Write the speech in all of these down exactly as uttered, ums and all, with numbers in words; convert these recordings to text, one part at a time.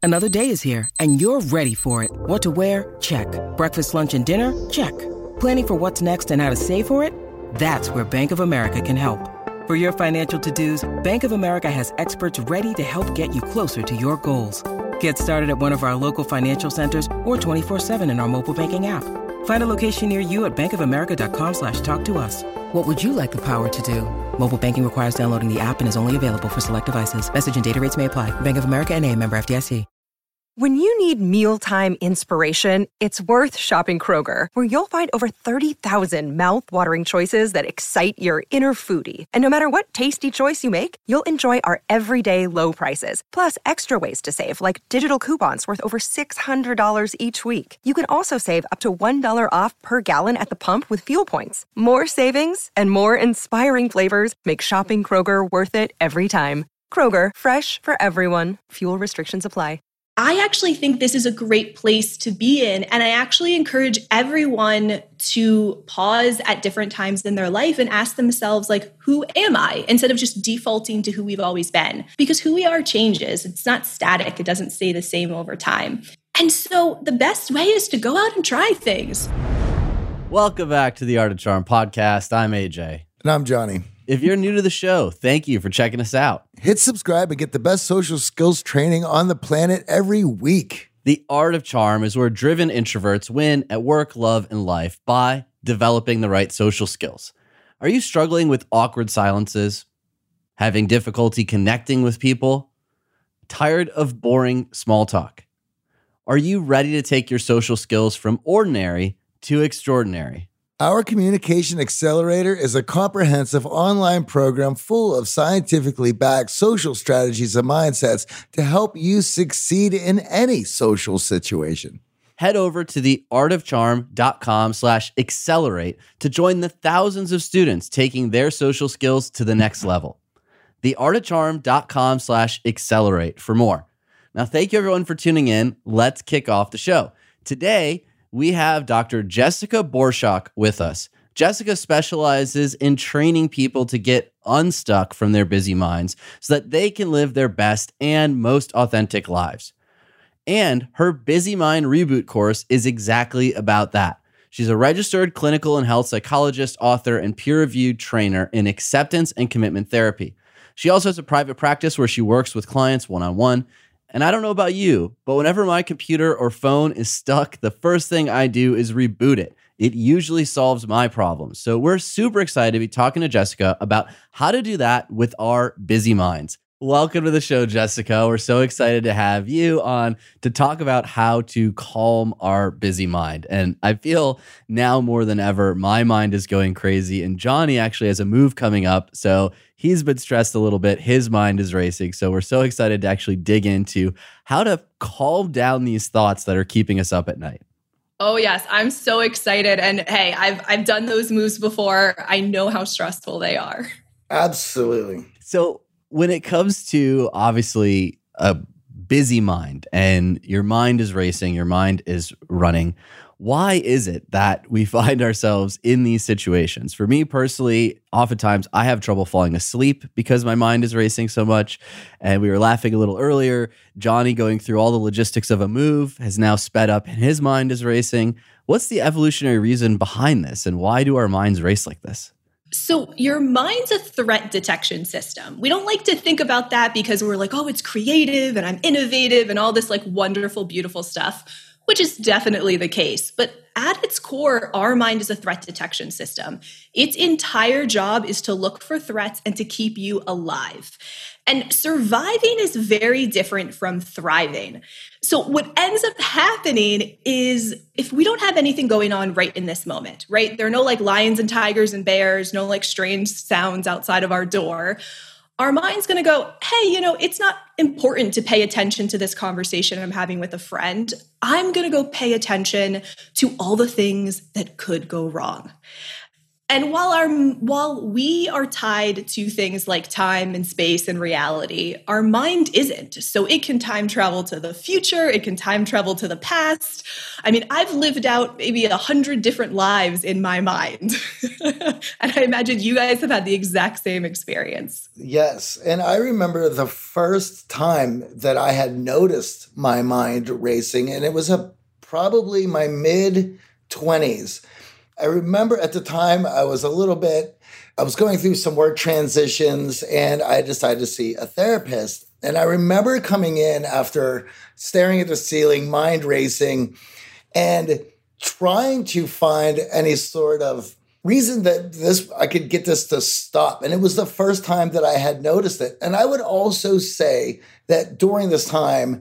Another day is here, and you're ready for it. What to wear? Check. Breakfast, lunch, and dinner? Check. Planning for what's next and how to save for it? That's where Bank of America can help. For your financial to-dos, Bank of America has experts ready to help get you closer to your goals. Get started at one of our local financial centers or twenty-four seven in our mobile banking app. Find a location near you at bankofamerica.com slash talk to us. What would you like the power to do? Mobile banking requires downloading the app and is only available for select devices. Message and data rates may apply. Bank of America N A, member F D I C. When you need mealtime inspiration, it's worth shopping Kroger, where you'll find over thirty thousand mouth-watering choices that excite your inner foodie. And no matter what tasty choice you make, you'll enjoy our everyday low prices, plus extra ways to save, like digital coupons worth over six hundred dollars each week. You can also save up to one dollar off per gallon at the pump with fuel points. More savings and more inspiring flavors make shopping Kroger worth it every time. Kroger, fresh for everyone. Fuel restrictions apply. I actually think this is a great place to be in. And I actually encourage everyone to pause at different times in their life and ask themselves, like, who am I? Instead of just defaulting to who we've always been. Because who we are changes. It's not static. It doesn't stay the same over time. And so the best way is to go out and try things. Welcome back to the Art of Charm podcast. I'm A J. And I'm Johnny. If you're new to the show, thank you for checking us out. Hit subscribe and get the best social skills training on the planet every week. The Art of Charm is where driven introverts win at work, love, and life by developing the right social skills. Are you struggling with awkward silences? Having difficulty connecting with people? Tired of boring small talk? Are you ready to take your social skills from ordinary to extraordinary? Our Communication Accelerator is a comprehensive online program full of scientifically backed social strategies and mindsets to help you succeed in any social situation. Head over to theartofcharm.com slash accelerate to join the thousands of students taking their social skills to the next level. theartofcharm.com slash accelerate for more. Now, thank you everyone for tuning in. Let's kick off the show. Today, we have Doctor Jessica Borshak with us. Jessica specializes in training people to get unstuck from their busy minds so that they can live their best and most authentic lives. And her Busy Mind Reboot course is exactly about that. She's a registered clinical and health psychologist, author, and peer-reviewed trainer in acceptance and commitment therapy. She also has a private practice where she works with clients one-on-one. And I don't know about you, but whenever my computer or phone is stuck, the first thing I do is reboot it. It usually solves my problems. So we're super excited to be talking to Jessica about how to do that with our busy minds. Welcome to the show, Jessica. We're so excited to have you on to talk about how to calm our busy mind. And I feel now more than ever, my mind is going crazy. And Johnny actually has a move coming up. So he's been stressed a little bit. His mind is racing. So we're so excited to actually dig into how to calm down these thoughts that are keeping us up at night. Oh, yes. I'm so excited. And hey, I've I've done those moves before. I know how stressful they are. Absolutely. So when it comes to obviously a busy mind and your mind is racing, your mind is running, why is it that we find ourselves in these situations? For me personally, oftentimes I have trouble falling asleep because my mind is racing so much. And we were laughing a little earlier. Johnny going through all the logistics of a move has now sped up and his mind is racing. What's the evolutionary reason behind this? And why do our minds race like this? So your mind's a threat detection system. We don't like to think about that because we're like, oh, it's creative and I'm innovative and all this like wonderful, beautiful stuff, which is definitely the case. But at its core, our mind is a threat detection system. Its entire job is to look for threats and to keep you alive. And surviving is very different from thriving. So what ends up happening is if we don't have anything going on right in this moment, right? There are no like lions and tigers and bears, no like strange sounds outside of our door. Our mind's going to go, hey, you know, it's not important to pay attention to this conversation I'm having with a friend. I'm going to go pay attention to all the things that could go wrong. And while our while we are tied to things like time and space and reality, our mind isn't. So it can time travel to the future, it can time travel to the past. I mean, I've lived out maybe a hundred different lives in my mind. And I imagine you guys have had the exact same experience. Yes. And I remember the first time that I had noticed my mind racing, and it was a, probably my mid twenties. I remember at the time I was a little bit, I was going through some work transitions and I decided to see a therapist. And I remember coming in after staring at the ceiling, mind racing, and trying to find any sort of reason that this I could get this to stop. And it was the first time that I had noticed it. And I would also say that during this time,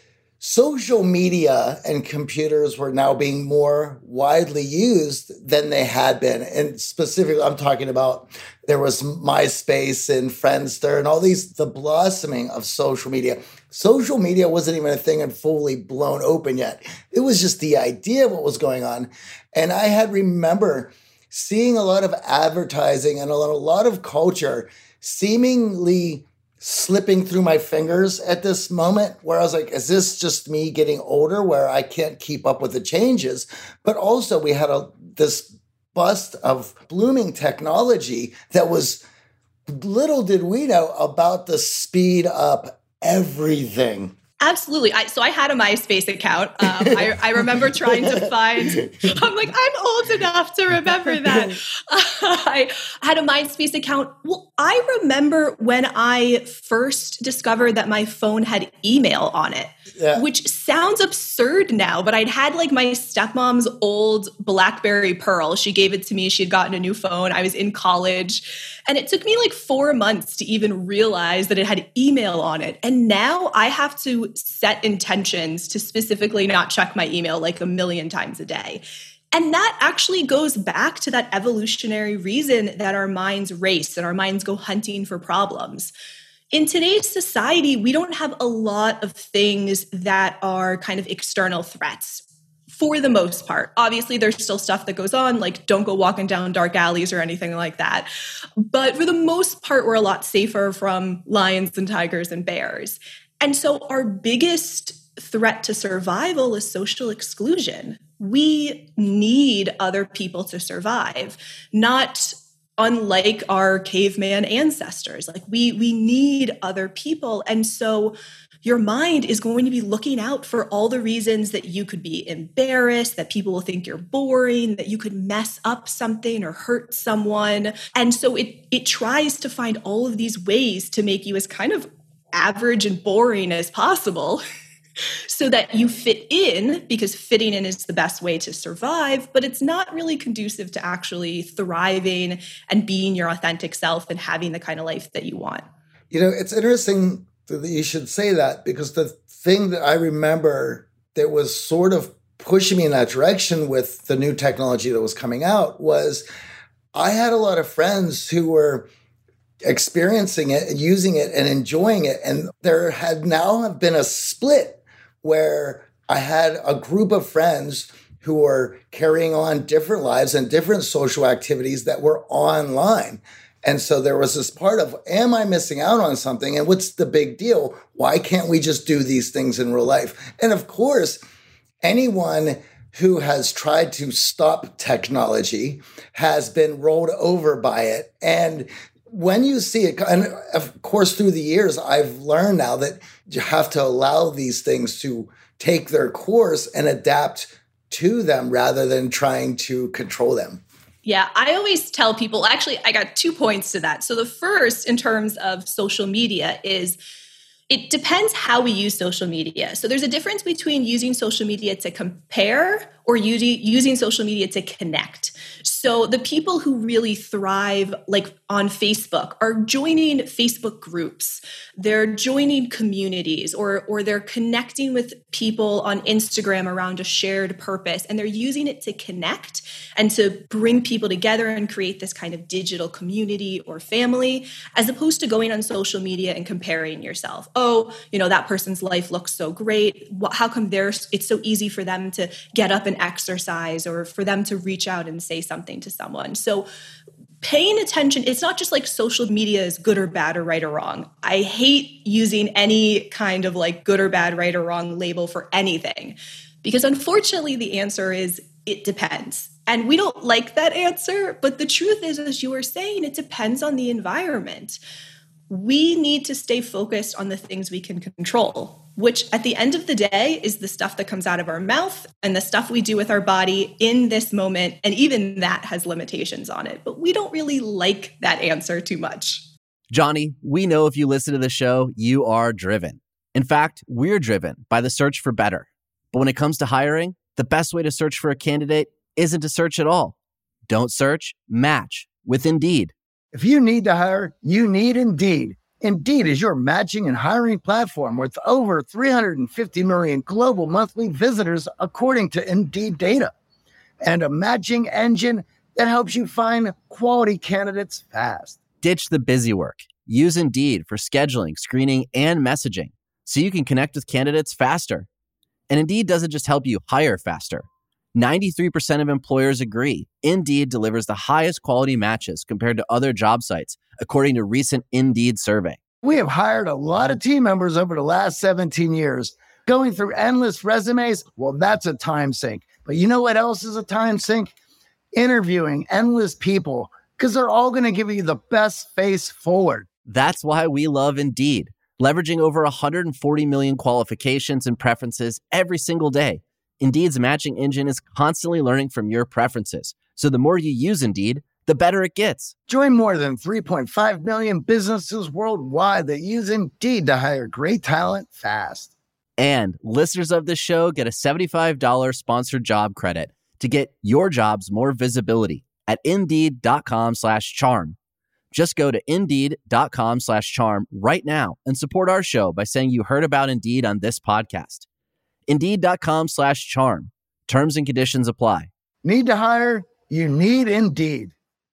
social media and computers were now being more widely used than they had been. And specifically, I'm talking about there was MySpace and Friendster and all these, the blossoming of social media. Social media wasn't even a thing and fully blown open yet. It was just the idea of what was going on. And I had remember seeing a lot of advertising and a lot, a lot of culture seemingly slipping through my fingers at this moment where I was like, is this just me getting older where I can't keep up with the changes? But also we had a this bust of blooming technology that was, little did we know about the speed up everything. Absolutely. I, so I had a MySpace account. Um, I, I remember trying to find, I'm like, I'm old enough to remember that. Uh, I had a MySpace account. Well, I remember when I first discovered that my phone had email on it, yeah. Which sounds absurd now, but I'd had like my stepmom's old BlackBerry Pearl. She gave it to me. She had gotten a new phone. I was in college. And it took me like four months to even realize that it had email on it. And now I have to set intentions to specifically not check my email like a million times a day. And that actually goes back to that evolutionary reason that our minds race and our minds go hunting for problems. In today's society, we don't have a lot of things that are kind of external threats. For the most part. Obviously, there's still stuff that goes on, like don't go walking down dark alleys or anything like that. But for the most part, we're a lot safer from lions and tigers and bears. And so our biggest threat to survival is social exclusion. We need other people to survive, not unlike our caveman ancestors. Like we, we need other people. And so your mind is going to be looking out for all the reasons that you could be embarrassed, that people will think you're boring, that you could mess up something or hurt someone. And so it it tries to find all of these ways to make you as kind of average and boring as possible so that you fit in, because fitting in is the best way to survive, but it's not really conducive to actually thriving and being your authentic self and having the kind of life that you want. You know, it's interesting that you should say that, because the thing that I remember that was sort of pushing me in that direction with the new technology that was coming out was I had a lot of friends who were experiencing it and using it and enjoying it. And there had now been a split where I had a group of friends who were carrying on different lives and different social activities that were online. And so there was this part of, am I missing out on something? And what's the big deal? Why can't we just do these things in real life? And of course, anyone who has tried to stop technology has been rolled over by it. And when you see it, and of course, through the years, I've learned now that you have to allow these things to take their course and adapt to them rather than trying to control them. Yeah, I always tell people, actually, I got two points to that. So the first, in terms of social media, is it depends how we use social media. So there's a difference between using social media to compare or using social media to connect. So the people who really thrive, like on Facebook, are joining Facebook groups. They're joining communities, or or they're connecting with people on Instagram around a shared purpose, and they're using it to connect and to bring people together and create this kind of digital community or family, as opposed to going on social media and comparing yourself. Oh, you know, that person's life looks so great. How come there's, it's so easy for them to get up and exercise, or for them to reach out and say something to someone? So paying attention, it's not just like social media is good or bad or right or wrong. I hate using any kind of like good or bad, right or wrong label for anything, because unfortunately the answer is it depends. And we don't like that answer, but the truth is, as you were saying, it depends on the environment. We need to stay focused on the things we can control, which at the end of the day is the stuff that comes out of our mouth and the stuff we do with our body in this moment. And even that has limitations on it, but we don't really like that answer too much. Johnny, we know if you listen to the show, you are driven. In fact, we're driven by the search for better. But when it comes to hiring, the best way to search for a candidate isn't to search at all. Don't search, match with Indeed. If you need to hire, you need Indeed. Indeed is your matching and hiring platform with over three hundred fifty million global monthly visitors, according to Indeed data, and a matching engine that helps you find quality candidates fast. Ditch the busy work. Use Indeed for scheduling, screening, and messaging so you can connect with candidates faster. And Indeed doesn't just help you hire faster. ninety-three percent of employers agree Indeed delivers the highest quality matches compared to other job sites, according to a recent Indeed survey. We have hired a lot of team members over the last seventeen years. Going through endless resumes, well, that's a time sink. But you know what else is a time sink? Interviewing endless people, because they're all going to give you the best face forward. That's why we love Indeed, leveraging over one hundred forty million qualifications and preferences every single day. Indeed's matching engine is constantly learning from your preferences. So the more you use Indeed, the better it gets. Join more than three point five million businesses worldwide that use Indeed to hire great talent fast. And listeners of this show get a seventy-five dollars sponsored job credit to get your jobs more visibility at Indeed.com slash charm. Just go to Indeed.com slash charm right now and support our show by saying you heard about Indeed on this podcast. Indeed.com slash charm. Terms and conditions apply. Need to hire? You need Indeed.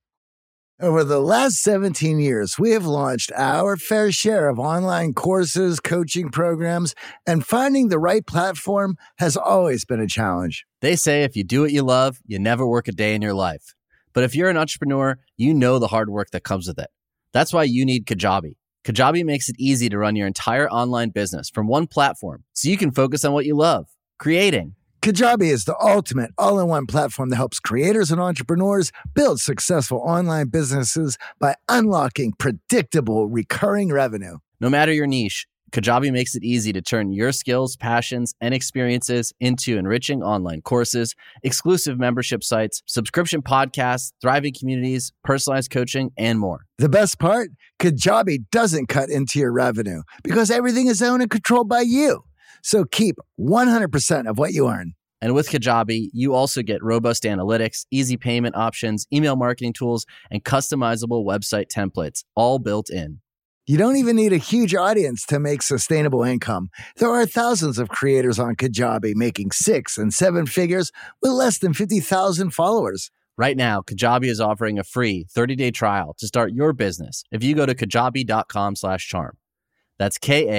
Over the last seventeen years, we have launched our fair share of online courses, coaching programs, and finding the right platform has always been a challenge. They say if you do what you love, you never work a day in your life. But if you're an entrepreneur, you know the hard work that comes with it. That's why you need Kajabi. Kajabi makes it easy to run your entire online business from one platform so you can focus on what you love, creating. Kajabi is the ultimate all-in-one platform that helps creators and entrepreneurs build successful online businesses by unlocking predictable, recurring revenue. No matter your niche, Kajabi makes it easy to turn your skills, passions, and experiences into enriching online courses, exclusive membership sites, subscription podcasts, thriving communities, personalized coaching, and more. The best part? Kajabi doesn't cut into your revenue because everything is owned and controlled by you. So keep one hundred percent of what you earn. And with Kajabi, you also get robust analytics, easy payment options, email marketing tools, and customizable website templates, all built in. You don't even need a huge audience to make sustainable income. There are thousands of creators on Kajabi making six and seven figures with less than fifty thousand followers. Right now, Kajabi is offering a free thirty-day trial to start your business if you go to kajabi.com slash charm. That's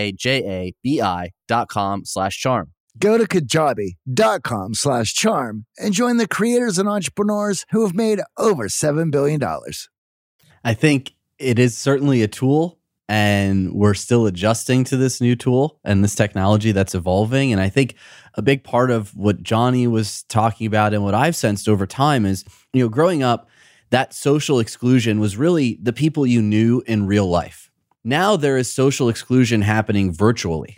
K-A-J-A-B-I dot com slash charm. Go to kajabi.com slash charm and join the creators and entrepreneurs who have made over seven billion dollars. I think it is certainly a tool, and we're still adjusting to this new tool and this technology that's evolving. And I think a big part of what Johnny was talking about and what I've sensed over time is, you know, growing up, that social exclusion was really the people you knew in real life. Now there is social exclusion happening virtually.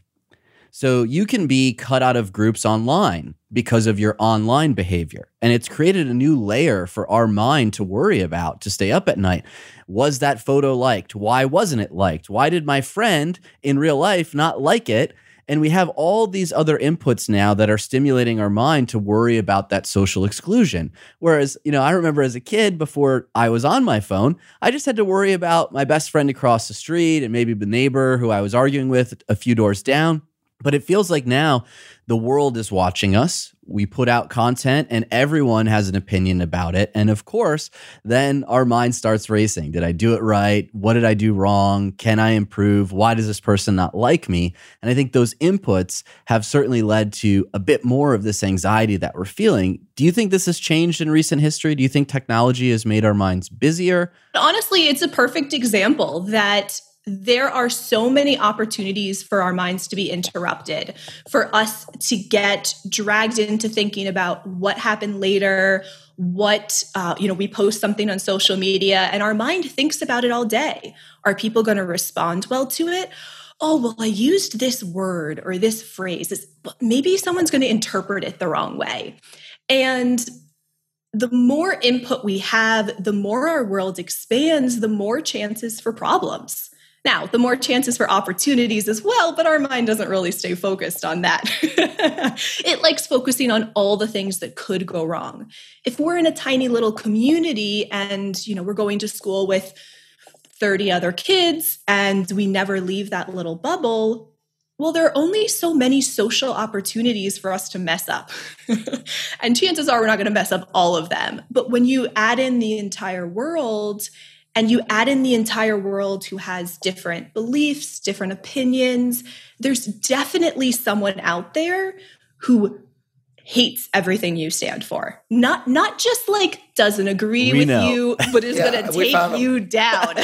So you can be cut out of groups online because of your online behavior. And it's created a new layer for our mind to worry about, to stay up at night. Was that photo liked? Why wasn't it liked? Why did my friend in real life not like it? And we have all these other inputs now that are stimulating our mind to worry about that social exclusion. Whereas, you know, I remember as a kid, before I was on my phone, I just had to worry about my best friend across the street and maybe the neighbor who I was arguing with a few doors down. But it feels like now the world is watching us. We put out content and everyone has an opinion about it. And of course, then our mind starts racing. Did I do it right? What did I do wrong? Can I improve? Why does this person not like me? And I think those inputs have certainly led to a bit more of this anxiety that we're feeling. Do you think this has changed in recent history? Do you think technology has made our minds busier? Honestly, it's a perfect example that there are so many opportunities for our minds to be interrupted, for us to get dragged into thinking about what happened later, what, uh, you know, we post something on social media and our mind thinks about it all day. Are people going to respond well to it? Oh, well, I used this word or this phrase. It's, maybe someone's going to interpret it the wrong way. And the more input we have, the more our world expands, the more chances for problems. Now, the more chances for opportunities as well, but our mind doesn't really stay focused on that. It likes focusing on all the things that could go wrong. If we're in a tiny little community and, you know, we're going to school with thirty other kids and we never leave that little bubble, well, there are only so many social opportunities for us to mess up. And chances are we're not going to mess up all of them. But when you add in the entire world, and you add in the entire world who has different beliefs, different opinions, there's definitely someone out there who hates everything you stand for. Not not just like doesn't agree We with know. you, but is Yeah, going to we found take you down.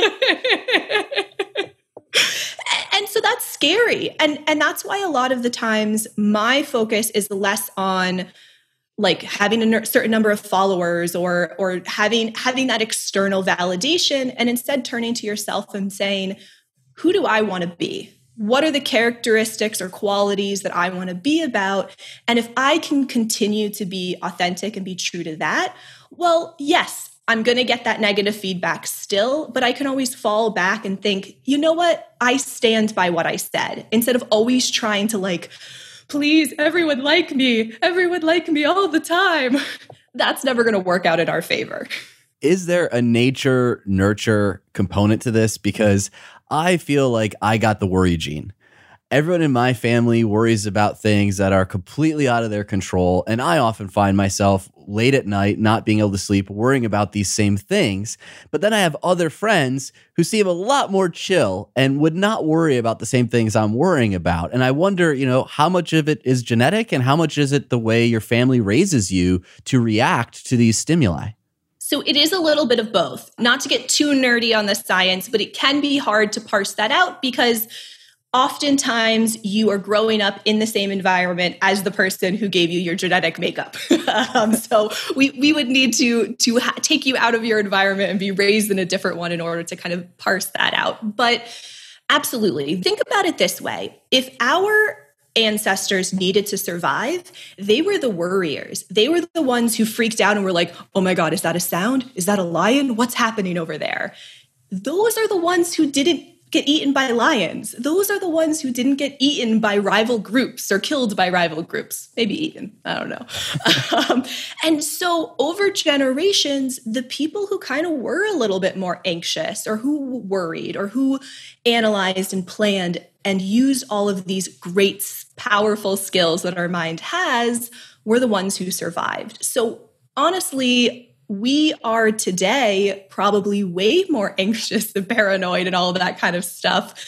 And so that's scary. And, and that's why a lot of the times my focus is less on like having a ner- certain number of followers or or having having that external validation, and instead turning to yourself and saying, who do I want to be? What are the characteristics or qualities that I want to be about? And if I can continue to be authentic and be true to that, well, yes, I'm going to get that negative feedback still, but I can always fall back and think, you know what? I stand by what I said, instead of always trying to like, please, everyone like me. Everyone like me all the time. That's never going to work out in our favor. Is there a nature nurture component to this? Because I feel like I got the worry gene. Everyone in my family worries about things that are completely out of their control. And I often find myself late at night, not being able to sleep, worrying about these same things. But then I have other friends who seem a lot more chill and would not worry about the same things I'm worrying about. And I wonder, you know, how much of it is genetic and how much is it the way your family raises you to react to these stimuli? So it is a little bit of both. Not to get too nerdy on the science, but it can be hard to parse that out because oftentimes you are growing up in the same environment as the person who gave you your genetic makeup. um, so we we would need to, to ha- take you out of your environment and be raised in a different one in order to kind of parse that out. But absolutely. Think about it this way. If our ancestors needed to survive, they were the worriers. They were the ones who freaked out and were like, oh my God, is that a sound? Is that a lion? What's happening over there? Those are the ones who didn't get eaten by lions. Those are the ones who didn't get eaten by rival groups or killed by rival groups. Maybe eaten. I don't know. um, and so over generations, the people who kind of were a little bit more anxious or who worried or who analyzed and planned and used all of these great, powerful skills that our mind has were the ones who survived. So honestly, we are today probably way more anxious and paranoid and all of that kind of stuff,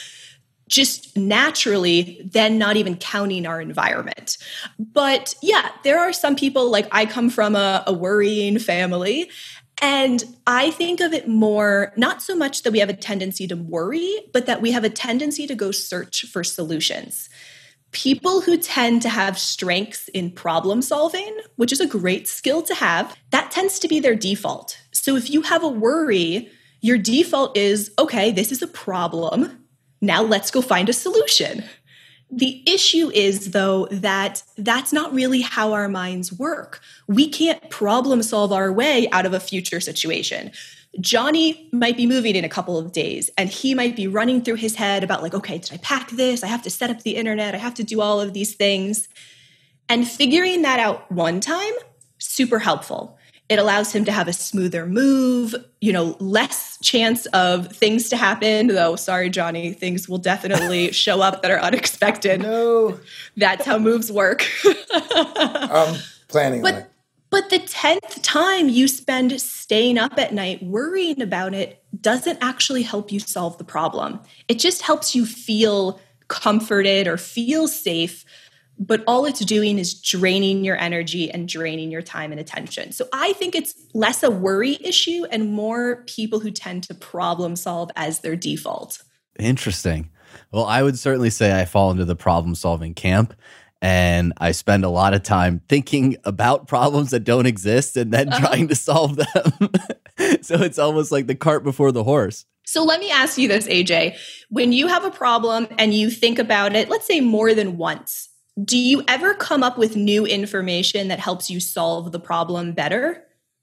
just naturally, than not even counting our environment. But yeah, there are some people, like I come from a, a worrying family, and I think of it more, not so much that we have a tendency to worry, but that we have a tendency to go search for solutions. People who tend to have strengths in problem solving, which is a great skill to have, that tends to be their default. So if you have a worry, your default is, okay, this is a problem. Now let's go find a solution. The issue is, though, that that's not really how our minds work. We can't problem solve our way out of a future situation. Johnny might be moving in a couple of days and he might be running through his head about like, okay, did I pack this? I have to set up the internet. I have to do all of these things. And figuring that out one time, super helpful. It allows him to have a smoother move, you know, less chance of things to happen. Though, sorry, Johnny, things will definitely show up that are unexpected. No. That's how moves work. I'm planning but, on it. But the tenth time you spend staying up at night worrying about it doesn't actually help you solve the problem. It just helps you feel comforted or feel safe, but all it's doing is draining your energy and draining your time and attention. So I think it's less a worry issue and more people who tend to problem solve as their default. Interesting. Well, I would certainly say I fall into the problem solving camp. And I spend a lot of time thinking about problems that don't exist and then uh-huh. trying to solve them. So it's almost like the cart before the horse. So let me ask you this, A J. When you have a problem and you think about it, let's say more than once, do you ever come up with new information that helps you solve the problem better?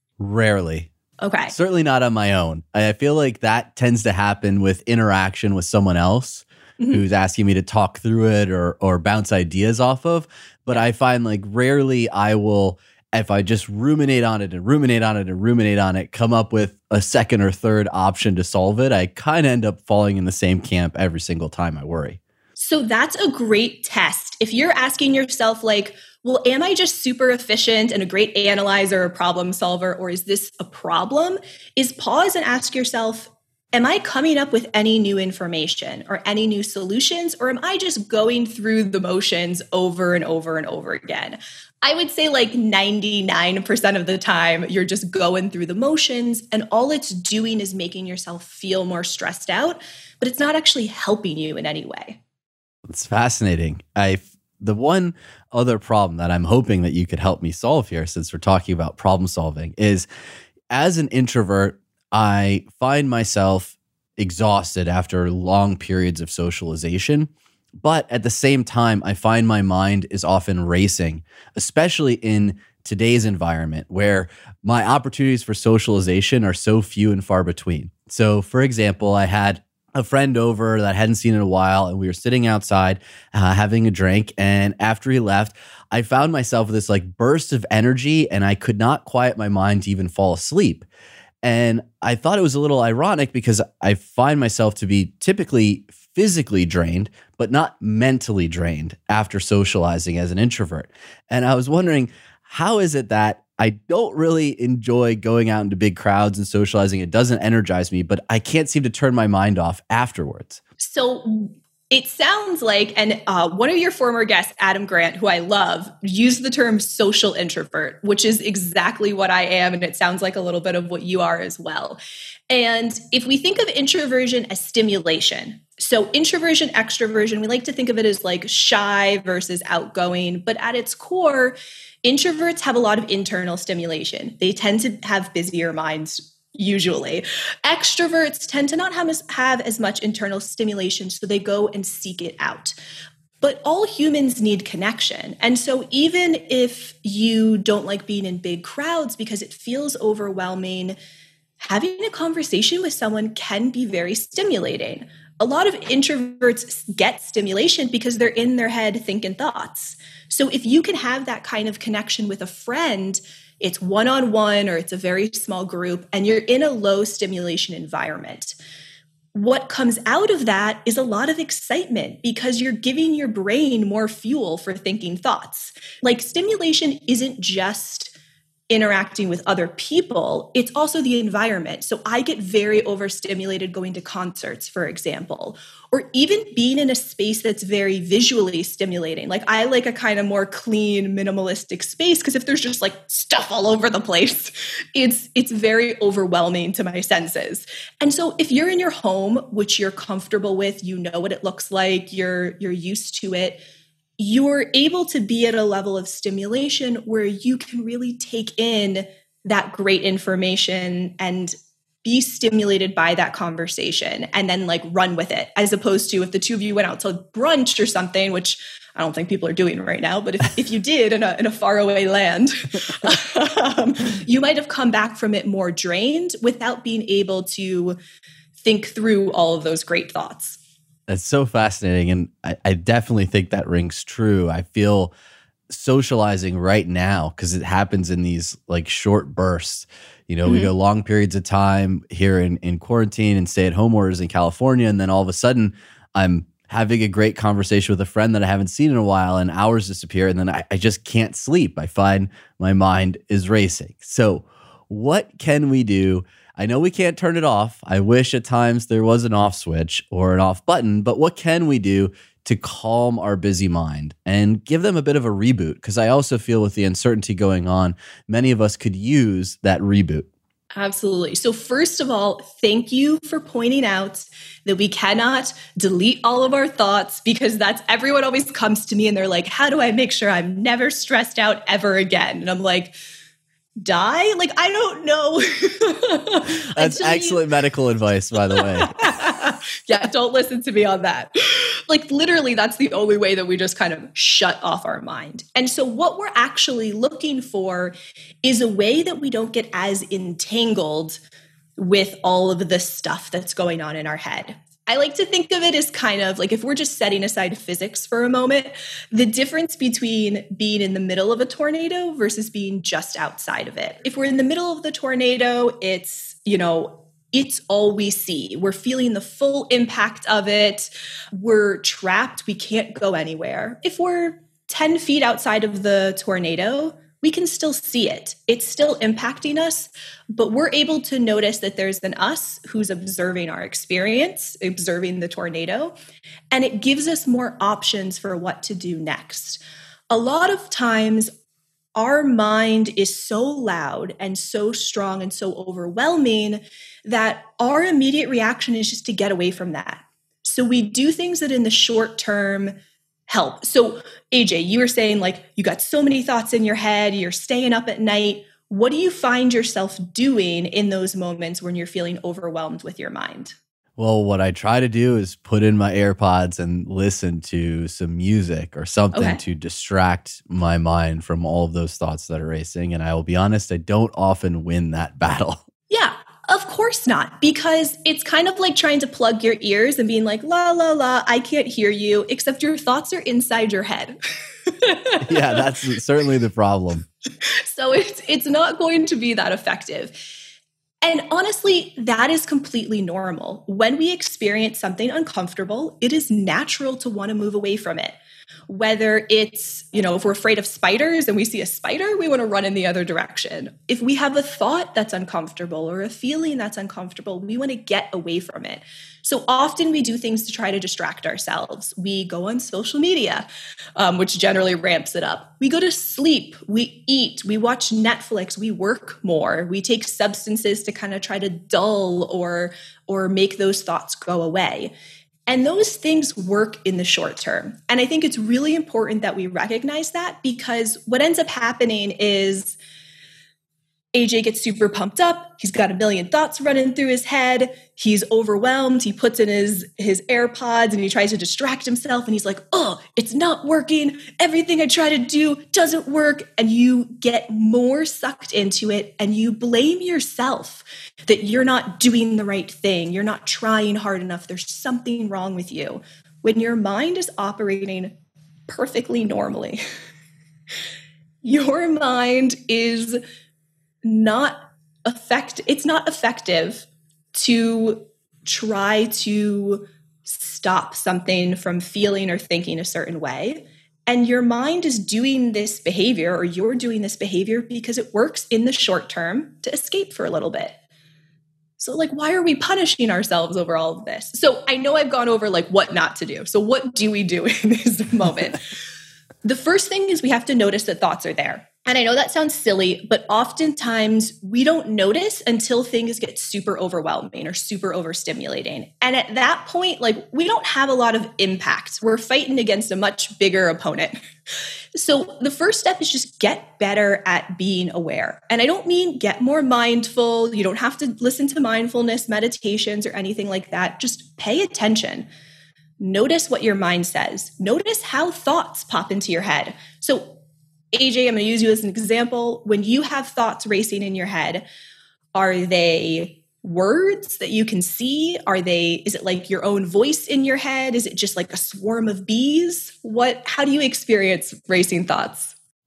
Rarely. Okay. Certainly not on my own. I feel like that tends to happen with interaction with someone else. Mm-hmm. Who's asking me to talk through it or or bounce ideas off of. But I find like rarely I will, if I just ruminate on it and ruminate on it and ruminate on it, come up with a second or third option to solve it. I kind of end up falling in the same camp every single time I worry. So that's a great test. If you're asking yourself like, well, am I just super efficient and a great analyzer or problem solver, or is this a problem? Is pause and ask yourself, am I coming up with any new information or any new solutions, or am I just going through the motions over and over and over again? I would say like ninety-nine percent of the time, you're just going through the motions and all it's doing is making yourself feel more stressed out, but it's not actually helping you in any way. It's fascinating. I the one other problem that I'm hoping that you could help me solve here, since we're talking about problem solving, is as an introvert, I find myself exhausted after long periods of socialization, but at the same time, I find my mind is often racing, especially in today's environment where my opportunities for socialization are so few and far between. So, for example, I had a friend over that I hadn't seen in a while, and we were sitting outside uh, having a drink, and after he left, I found myself with this like burst of energy, and I could not quiet my mind to even fall asleep. And I thought it was a little ironic because I find myself to be typically physically drained, but not mentally drained after socializing as an introvert. And I was wondering, how is it that I don't really enjoy going out into big crowds and socializing? It doesn't energize me, but I can't seem to turn my mind off afterwards. So it sounds like, and uh, one of your former guests, Adam Grant, who I love, used the term social introvert, which is exactly what I am. And it sounds like a little bit of what you are as well. And if we think of introversion as stimulation, so introversion, extroversion, we like to think of it as like shy versus outgoing. But at its core, introverts have a lot of internal stimulation. They tend to have busier minds. Usually, extroverts tend to not have as, have as much internal stimulation, so they go and seek it out. But all humans need connection. And so even if you don't like being in big crowds because it feels overwhelming, having a conversation with someone can be very stimulating. A lot of introverts get stimulation because they're in their head thinking thoughts. So if you can have that kind of connection with a friend, it's one-on-one or it's a very small group, and you're in a low stimulation environment. What comes out of that is a lot of excitement because you're giving your brain more fuel for thinking thoughts. Like stimulation isn't just interacting with other people, it's also the environment. So I get very overstimulated going to concerts, for example, or even being in a space that's very visually stimulating. Like I like a kind of more clean, minimalistic space because if there's just like stuff all over the place, it's it's very overwhelming to my senses. And so if you're in your home, which you're comfortable with, you know what it looks like, you're you're used to it, you're able to be at a level of stimulation where you can really take in that great information and be stimulated by that conversation and then like run with it, as opposed to if the two of you went out to brunch or something, which I don't think people are doing right now, but if, if you did in a, in a faraway land, um, you might have come back from it more drained without being able to think through all of those great thoughts. That's so fascinating. And I, I definitely think that rings true. I feel socializing right now because it happens in these like short bursts. You know, mm-hmm. we go long periods of time here in, in quarantine and stay at home orders in California. And then all of a sudden I'm having a great conversation with a friend that I haven't seen in a while and hours disappear. And then I, I just can't sleep. I find my mind is racing. So what can we do? I know we can't turn it off. I wish at times there was an off switch or an off button, but what can we do to calm our busy mind and give them a bit of a reboot? Because I also feel with the uncertainty going on, many of us could use that reboot. Absolutely. So first of all, thank you for pointing out that we cannot delete all of our thoughts, because that's everyone always comes to me and they're like, how do I make sure I'm never stressed out ever again? And I'm like, die? Like, I don't know. That's excellent you- medical advice, by the way. Yeah, don't listen to me on that. Like, literally, that's the only way that we just kind of shut off our mind. And so what we're actually looking for is a way that we don't get as entangled with all of the stuff that's going on in our head. I like to think of it as kind of like, if we're just setting aside physics for a moment, the difference between being in the middle of a tornado versus being just outside of it. If we're in the middle of the tornado, it's, you know, it's all we see. We're feeling the full impact of it. We're trapped. We can't go anywhere. If we're ten feet outside of the tornado, we can still see it. It's still impacting us, but we're able to notice that there's an us who's observing our experience, observing the tornado, and it gives us more options for what to do next. A lot of times, our mind is so loud and so strong and so overwhelming that our immediate reaction is just to get away from that. So we do things that in the short term help. So A J, you were saying like you got so many thoughts in your head, you're staying up at night. What do you find yourself doing in those moments when you're feeling overwhelmed with your mind? Well, what I try to do is put in my AirPods and listen to some music or something okay. to distract my mind from all of those thoughts that are racing. And I will be honest, I don't often win that battle. Yeah, of course not. Because it's kind of like trying to plug your ears and being like, la, la, la, I can't hear you, except your thoughts are inside your head. Yeah, that's certainly the problem. So it's it's not going to be that effective. And honestly, that is completely normal. When we experience something uncomfortable, it is natural to want to move away from it. Whether it's, you know, if we're afraid of spiders and we see a spider, we want to run in the other direction. If we have a thought that's uncomfortable or a feeling that's uncomfortable, we want to get away from it. So often we do things to try to distract ourselves. We go on social media, um, which generally ramps it up. We go to sleep, we eat, we watch Netflix, we work more, we take substances to kind of try to dull or, or make those thoughts go away. And those things work in the short term. And I think it's really important that we recognize that, because what ends up happening is A J gets super pumped up. He's got a million thoughts running through his head. He's overwhelmed. He puts in his, his AirPods and he tries to distract himself. And he's like, oh, it's not working. Everything I try to do doesn't work. And you get more sucked into it and you blame yourself that you're not doing the right thing. You're not trying hard enough. There's something wrong with you. When your mind is operating perfectly normally, your mind is not effective. It's not effective to try to stop something from feeling or thinking a certain way. And your mind is doing this behavior, or you're doing this behavior because it works in the short term to escape for a little bit. So like, why are we punishing ourselves over all of this? So I know I've gone over like what not to do. So what do we do in this moment? The first thing is we have to notice that thoughts are there. And I know that sounds silly, but oftentimes we don't notice until things get super overwhelming or super overstimulating. And at that point, like, we don't have a lot of impact. We're fighting against a much bigger opponent. So the first step is just get better at being aware. And I don't mean get more mindful. You don't have to listen to mindfulness meditations or anything like that. Just pay attention. Notice what your mind says. Notice how thoughts pop into your head. So A J, I'm going to use you as an example. When you have thoughts racing in your head, are they words that you can see? Are they, is it like your own voice in your head? Is it just like a swarm of bees? What, how do you experience racing thoughts?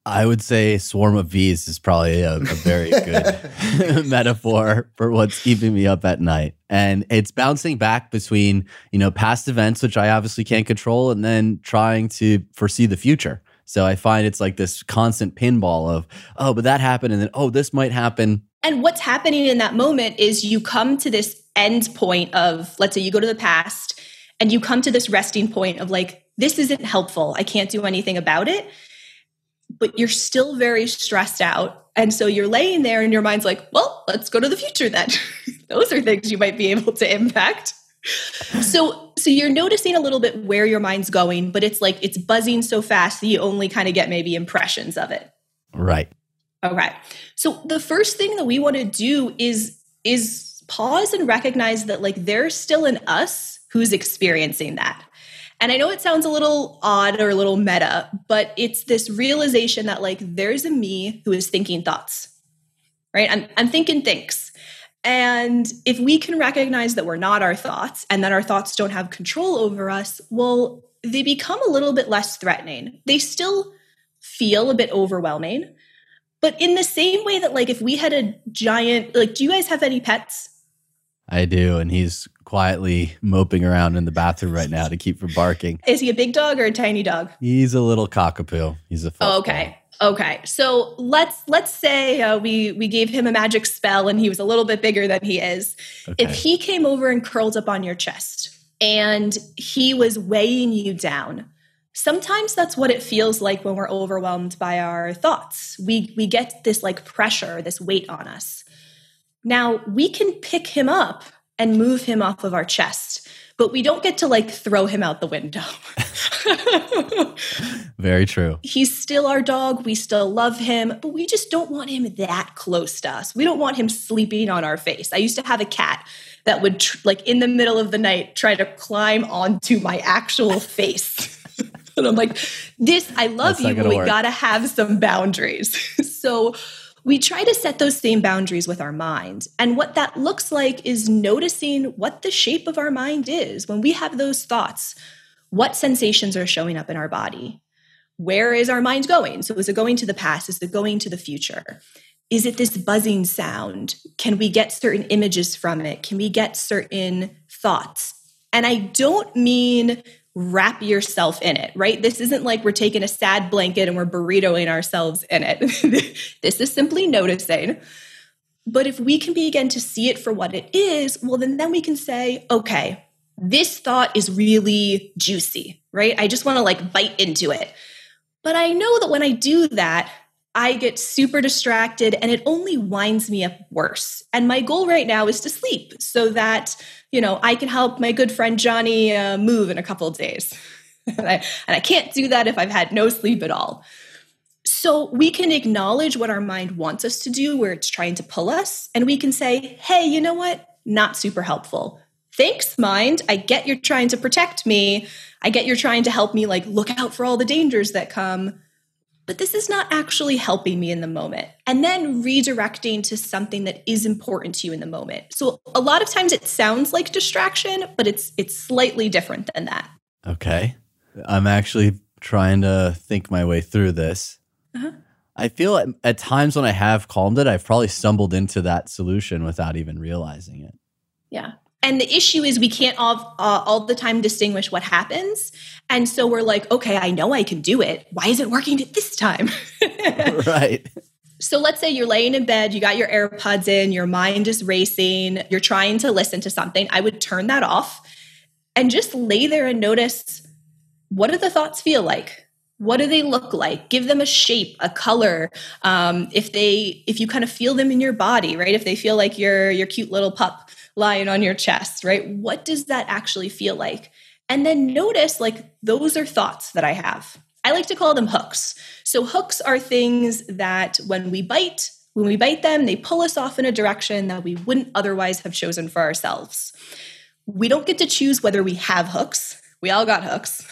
I would say swarm of bees is probably a, a very good metaphor for what's keeping me up at night. And it's bouncing back between, you know, past events, which I obviously can't control, and then trying to foresee the future. So I find it's like this constant pinball of, oh, but that happened. And then, oh, this might happen. And what's happening in that moment is you come to this end point of, let's say you go to the past and you come to this resting point of like, this isn't helpful. I can't do anything about it. But you're still very stressed out. And so you're laying there and your mind's like, well, let's go to the future then. Those are things you might be able to impact. So, so you're noticing a little bit where your mind's going, but it's like it's buzzing so fast that you only kind of get maybe impressions of it. Right. Okay. So the first thing that we want to do is, is pause and recognize that like there's still an us who's experiencing that. And I know it sounds a little odd or a little meta, but it's this realization that like there's a me who is thinking thoughts, right? I'm, I'm thinking thinks. And if we can recognize that we're not our thoughts and that our thoughts don't have control over us, well, they become a little bit less threatening. They still feel a bit overwhelming. But in the same way that like if we had a giant, like, do you guys have any pets? I do. And he's quietly moping around in the bathroom right now to keep from barking. Is he a big dog or a tiny dog? He's a little cockapoo. He's a oh, okay. Ball. Okay. So let's let's say uh, we we gave him a magic spell and he was a little bit bigger than he is. Okay. If he came over and curled up on your chest and he was weighing you down, sometimes that's what it feels like when we're overwhelmed by our thoughts. We we get this like pressure, this weight on us. Now, we can pick him up and move him off of our chest, but we don't get to like throw him out the window. Very true. He's still our dog. We still love him, but we just don't want him that close to us. We don't want him sleeping on our face. I used to have a cat that would tr- like in the middle of the night try to climb onto my actual face. And I'm like, this, I love you, but we work. gotta have some boundaries. So we try to set those same boundaries with our mind. And what that looks like is noticing what the shape of our mind is. When we have those thoughts, what sensations are showing up in our body? Where is our mind going? So is it going to the past? Is it going to the future? Is it this buzzing sound? Can we get certain images from it? Can we get certain thoughts? And I don't mean wrap yourself in it, right? This isn't like we're taking a sad blanket and we're burritoing ourselves in it. This is simply noticing. But if we can begin to see it for what it is, well, then, then we can say, okay, this thought is really juicy, right? I just want to like bite into it. But I know that when I do that, I get super distracted and it only winds me up worse. And my goal right now is to sleep so that, you know, I can help my good friend Johnny uh, move in a couple of days. and, I, and I can't do that if I've had no sleep at all. So we can acknowledge what our mind wants us to do, where it's trying to pull us. And we can say, hey, you know what? Not super helpful. Thanks, mind. I get you're trying to protect me. I get you're trying to help me like look out for all the dangers that come. But this is not actually helping me in the moment. And then redirecting to something that is important to you in the moment. So a lot of times it sounds like distraction, but it's it's slightly different than that. Okay. I'm actually trying to think my way through this. Uh-huh. I feel at, at times when I have calmed it, I've probably stumbled into that solution without even realizing it. Yeah. And the issue is we can't all, uh, all the time distinguish what happens. And so we're like, okay, I know I can do it. Why is it working this time? Right. So let's say you're laying in bed, you got your AirPods in, your mind is racing, you're trying to listen to something. I would turn that off and just lay there and notice, what do the thoughts feel like? What do they look like? Give them a shape, a color. Um, if they, if you kind of feel them in your body, right? If they feel like your your cute little pup lying on your chest, right? What does that actually feel like? And then notice, like, those are thoughts that I have. I like to call them hooks. So hooks are things that when we bite, when we bite them, they pull us off in a direction that we wouldn't otherwise have chosen for ourselves. We don't get to choose whether we have hooks. We all got hooks.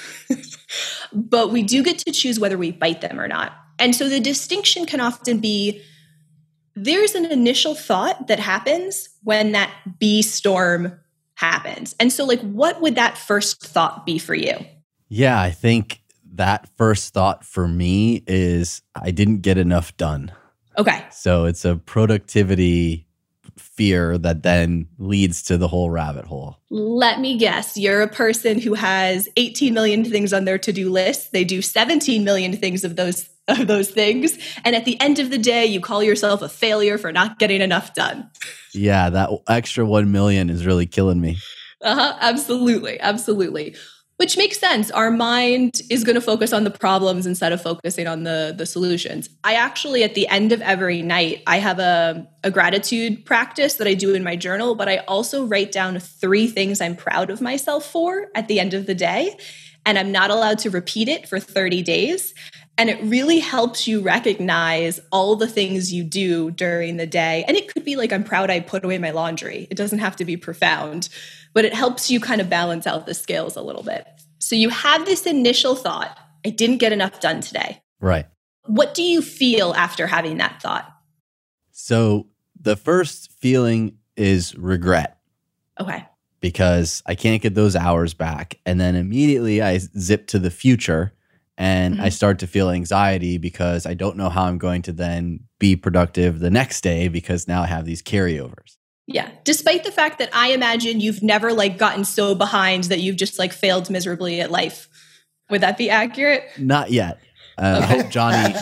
But we do get to choose whether we bite them or not. And so the distinction can often be, there's an initial thought that happens when that bee storm happens. And so, like, what would that first thought be for you? Yeah, I think that first thought for me is I didn't get enough done. Okay. So it's a productivity fear that then leads to the whole rabbit hole. Let me guess. You're a person who has eighteen million things on their to-do list. They do seventeen million things of those of those things. And at the end of the day, you call yourself a failure for not getting enough done. Yeah, that extra one million is really killing me. Uh-huh. Absolutely. Absolutely. Which makes sense. Our mind is going to focus on the problems instead of focusing on the, the solutions. I actually, at the end of every night, I have a, a gratitude practice that I do in my journal, but I also write down three things I'm proud of myself for at the end of the day. And I'm not allowed to repeat it for thirty days. And it really helps you recognize all the things you do during the day. And it could be like, I'm proud I put away my laundry. It doesn't have to be profound, but it helps you kind of balance out the scales a little bit. So you have this initial thought, I didn't get enough done today. Right. What do you feel after having that thought? So the first feeling is regret. Okay. Because I can't get those hours back. And then immediately I zip to the future and mm-hmm. I start to feel anxiety because I don't know how I'm going to then be productive the next day because now I have these carryovers. Yeah. Despite the fact that I imagine you've never like gotten so behind that you've just like failed miserably at life. Would that be accurate? Not yet. Uh, okay. I hope Johnny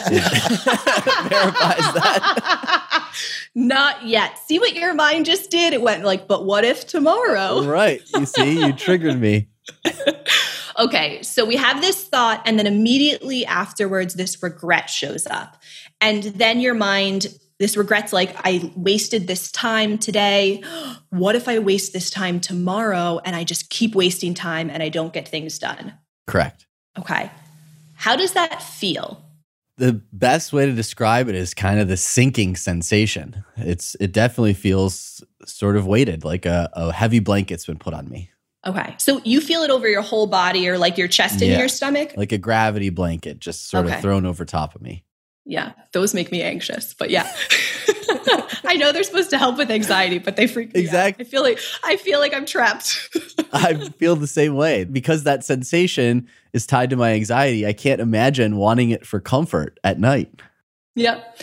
verifies that. Not yet. See what your mind just did? It went like, but what if tomorrow? Right. You see, you triggered me. Okay. So we have this thought, and then immediately afterwards, this regret shows up. And then your mind, this regret's like, I wasted this time today. What if I waste this time tomorrow and I just keep wasting time and I don't get things done? Correct. Okay. How does that feel? The best way to describe it is kind of the sinking sensation. It's it definitely feels sort of weighted, like a, a heavy blanket's been put on me. Okay. So you feel it over your whole body or like your chest and yeah. your stomach? Like a gravity blanket just sort okay. of thrown over top of me. Yeah. Those make me anxious, but yeah. I know they're supposed to help with anxiety, but they freak me exactly. out. I feel like I feel like I'm trapped. I feel the same way because that sensation is tied to my anxiety. I can't imagine wanting it for comfort at night. Yep.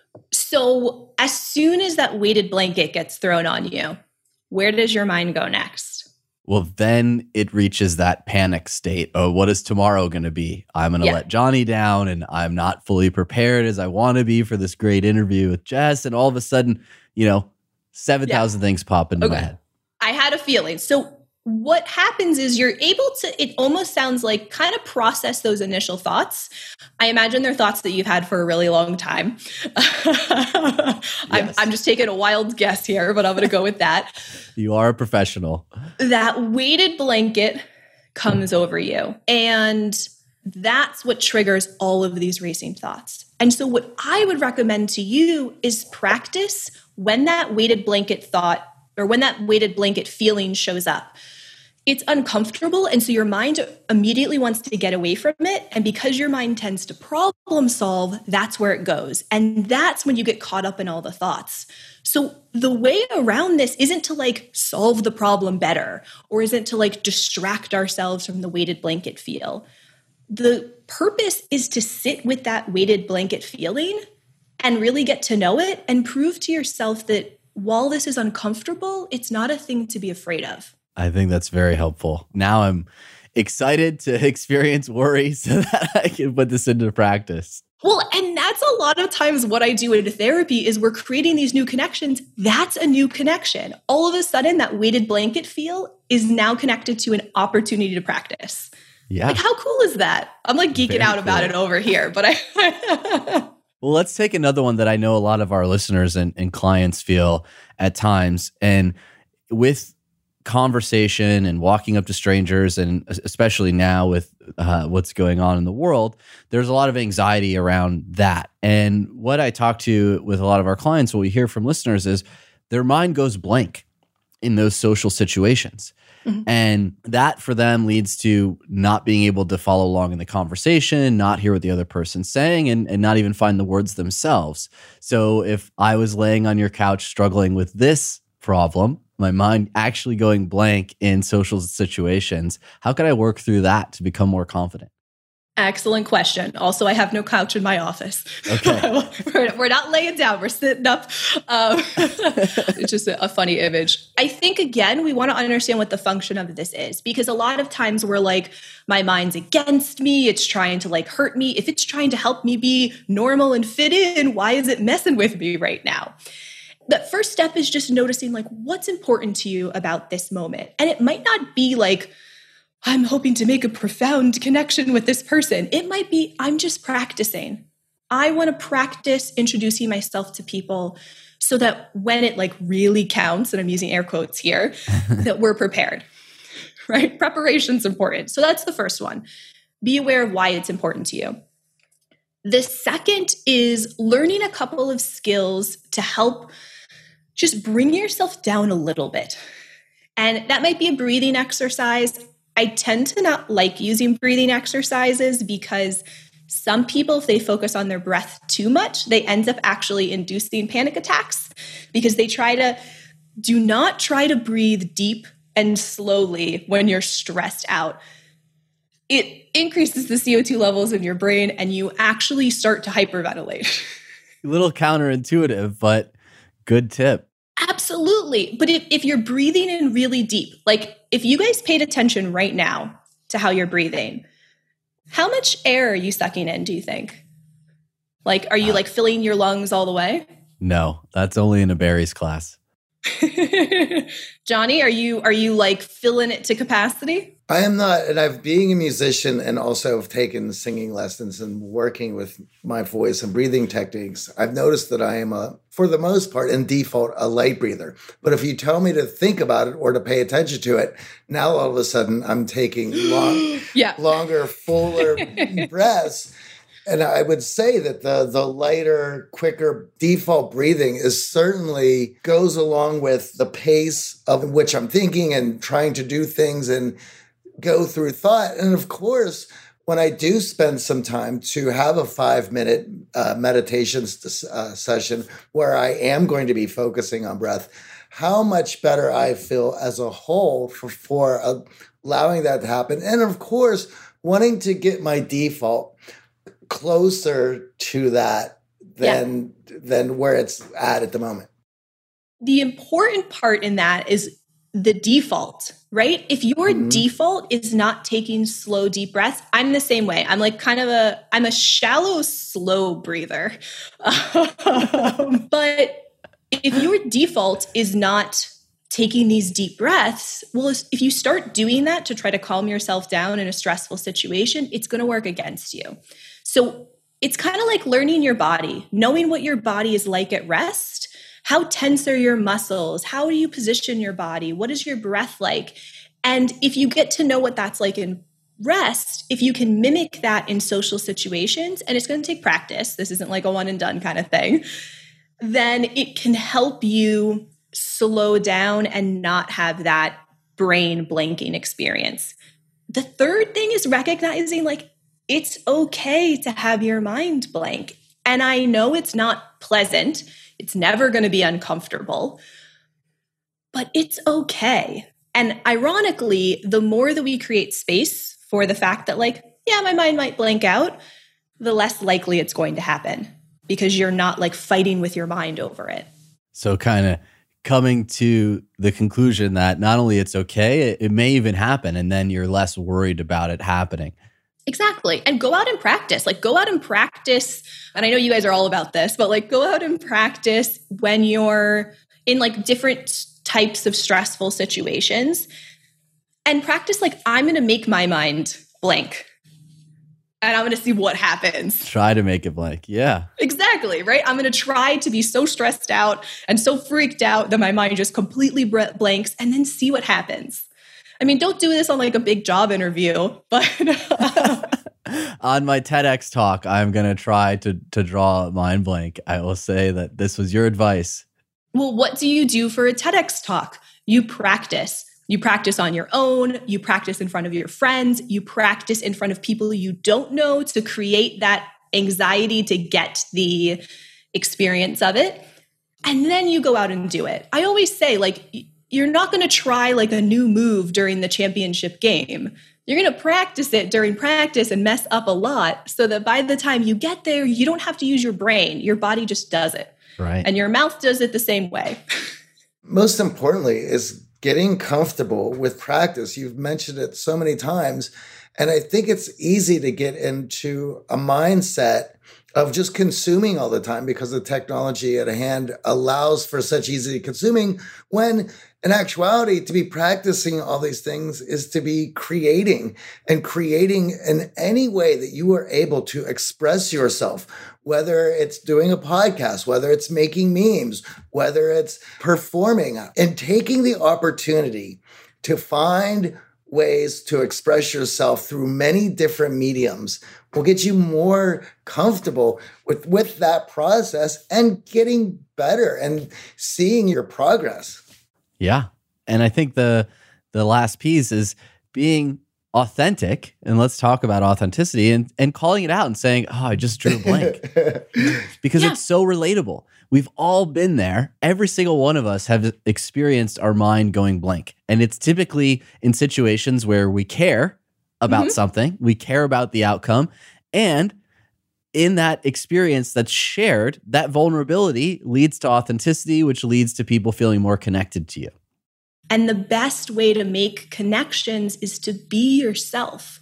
So as soon as that weighted blanket gets thrown on you, where does your mind go next? Well, then it reaches that panic state. Oh, what is tomorrow going to be? I'm going to yeah. let Johnny down and I'm not fully prepared as I want to be for this great interview with Jess. And all of a sudden, you know, seven thousand yeah. things pop into okay. my head. I had a feeling. So what happens is you're able to, it almost sounds like kind of process those initial thoughts. I imagine they're thoughts that you've had for a really long time. yes. I'm, I'm just taking a wild guess here, but I'm going to go with that. You are a professional. That weighted blanket comes over you. And that's what triggers all of these racing thoughts. And so what I would recommend to you is practice when that weighted blanket thought or when that weighted blanket feeling shows up. It's uncomfortable, and so your mind immediately wants to get away from it. And because your mind tends to problem solve, that's where it goes. And that's when you get caught up in all the thoughts. So the way around this isn't to like solve the problem better or isn't to like distract ourselves from the weighted blanket feel. The purpose is to sit with that weighted blanket feeling and really get to know it and prove to yourself that while this is uncomfortable, it's not a thing to be afraid of. I think that's very helpful. Now I'm excited to experience worry so that I can put this into practice. Well, and that's a lot of times what I do in therapy is we're creating these new connections. That's a new connection. All of a sudden, that weighted blanket feel is now connected to an opportunity to practice. Yeah. Like, how cool is that? I'm like geeking very out about cool. it over here, but I... Well, let's take another one that I know a lot of our listeners and, and clients feel at times. And with conversation and walking up to strangers, and especially now with uh, what's going on in the world, there's a lot of anxiety around that. And what I talk to with a lot of our clients, what we hear from listeners is their mind goes blank in those social situations. Mm-hmm. And that for them leads to not being able to follow along in the conversation, not hear what the other person's saying, and, and not even find the words themselves. So if I was laying on your couch struggling with this problem, my mind actually going blank in social situations, how could I work through that to become more confident? Excellent question. Also, I have no couch in my office. Okay. we're, we're not laying down. We're sitting up. Um, it's just a, a funny image. I think, again, we want to understand what the function of this is, because a lot of times we're like, my mind's against me. It's trying to like hurt me. If it's trying to help me be normal and fit in, why is it messing with me right now? The first step is just noticing like what's important to you about this moment. And it might not be like, I'm hoping to make a profound connection with this person. It might be, I'm just practicing. I want to practice introducing myself to people so that when it like really counts, and I'm using air quotes here, that we're prepared, right? Preparation's important. So that's the first one. Be aware of why it's important to you. The second is learning a couple of skills to help just bring yourself down a little bit. And that might be a breathing exercise. I tend to not like using breathing exercises because some people, if they focus on their breath too much, they end up actually inducing panic attacks because they try to, do not try to breathe deep and slowly when you're stressed out. It increases the C O two levels in your brain and you actually start to hyperventilate. A little counterintuitive, but good tip. Absolutely. But if, if you're breathing in really deep, like if you guys paid attention right now to how you're breathing, how much air are you sucking in, do you think? Like, are you uh, like filling your lungs all the way? No, that's only in a Barry's class. Johnny, are you are you like filling it to capacity? I am not, and I've being a musician and also have taken singing lessons and working with my voice and breathing techniques. I've noticed that I am a, for the most part, in default, a light breather. But if you tell me to think about it or to pay attention to it, now all of a sudden I'm taking long, yeah. longer, fuller breaths. And I would say that the the lighter, quicker default breathing is certainly goes along with the pace of which I'm thinking and trying to do things and go through thought. And of course, when I do spend some time to have a five minute uh, meditation uh, session where I am going to be focusing on breath, how much better I feel as a whole for, for uh, allowing that to happen. And of course, wanting to get my default closer to that than yeah. than where it's at at the moment. The important part in that is the default, right? If your mm-hmm. default is not taking slow, deep breaths, I'm the same way. I'm like kind of a, I'm a shallow, slow breather. Um, but if your default is not taking these deep breaths, well, if you start doing that to try to calm yourself down in a stressful situation, it's going to work against you. So it's kind of like learning your body, knowing what your body is like at rest. How tense are your muscles? How do you position your body? What is your breath like? And if you get to know what that's like in rest, if you can mimic that in social situations, and it's going to take practice, this isn't like a one and done kind of thing, then it can help you slow down and not have that brain blanking experience. The third thing is recognizing like it's okay to have your mind blank. And I know it's not pleasant. It's never going to be uncomfortable, but it's okay. And ironically, the more that we create space for the fact that like, yeah, my mind might blank out, the less likely it's going to happen because you're not like fighting with your mind over it. So kind of coming to the conclusion that not only it's okay, it, it may even happen, and then you're less worried about it happening. Exactly. And go out and practice. Like go out and practice. And I know you guys are all about this, but like go out and practice when you're in like different types of stressful situations and practice like I'm going to make my mind blank and I'm going to see what happens. Try to make it blank. Yeah. Exactly. Right. I'm going to try to be so stressed out and so freaked out that my mind just completely blanks and then see what happens. I mean, don't do this on like a big job interview, but on my TEDx talk, I'm going to try to to draw a mind blank. I will say that this was your advice. Well, what do you do for a TEDx talk? You practice. You practice on your own. You practice in front of your friends. You practice in front of people you don't know to create that anxiety to get the experience of it. And then you go out and do it. I always say, like, you're not going to try like a new move during the championship game. You're going to practice it during practice and mess up a lot so that by the time you get there, you don't have to use your brain. Your body just does it. Right. And your mouth does it the same way. Most importantly is getting comfortable with practice. You've mentioned it so many times. And I think it's easy to get into a mindset of just consuming all the time because the technology at hand allows for such easy consuming, when in actuality, to be practicing all these things is to be creating, and creating in any way that you are able to express yourself, whether it's doing a podcast, whether it's making memes, whether it's performing, and taking the opportunity to find ways to express yourself through many different mediums will get you more comfortable with, with that process and getting better and seeing your progress. Yeah. And I think the the last piece is being authentic. And let's talk about authenticity and, and calling it out and saying, oh, I just drew a blank. Because yeah. It's so relatable. We've all been there. Every single one of us have experienced our mind going blank. And it's typically in situations where we care about mm-hmm. something, we care about the outcome. And in that experience that's shared, that vulnerability leads to authenticity, which leads to people feeling more connected to you. And the best way to make connections is to be yourself.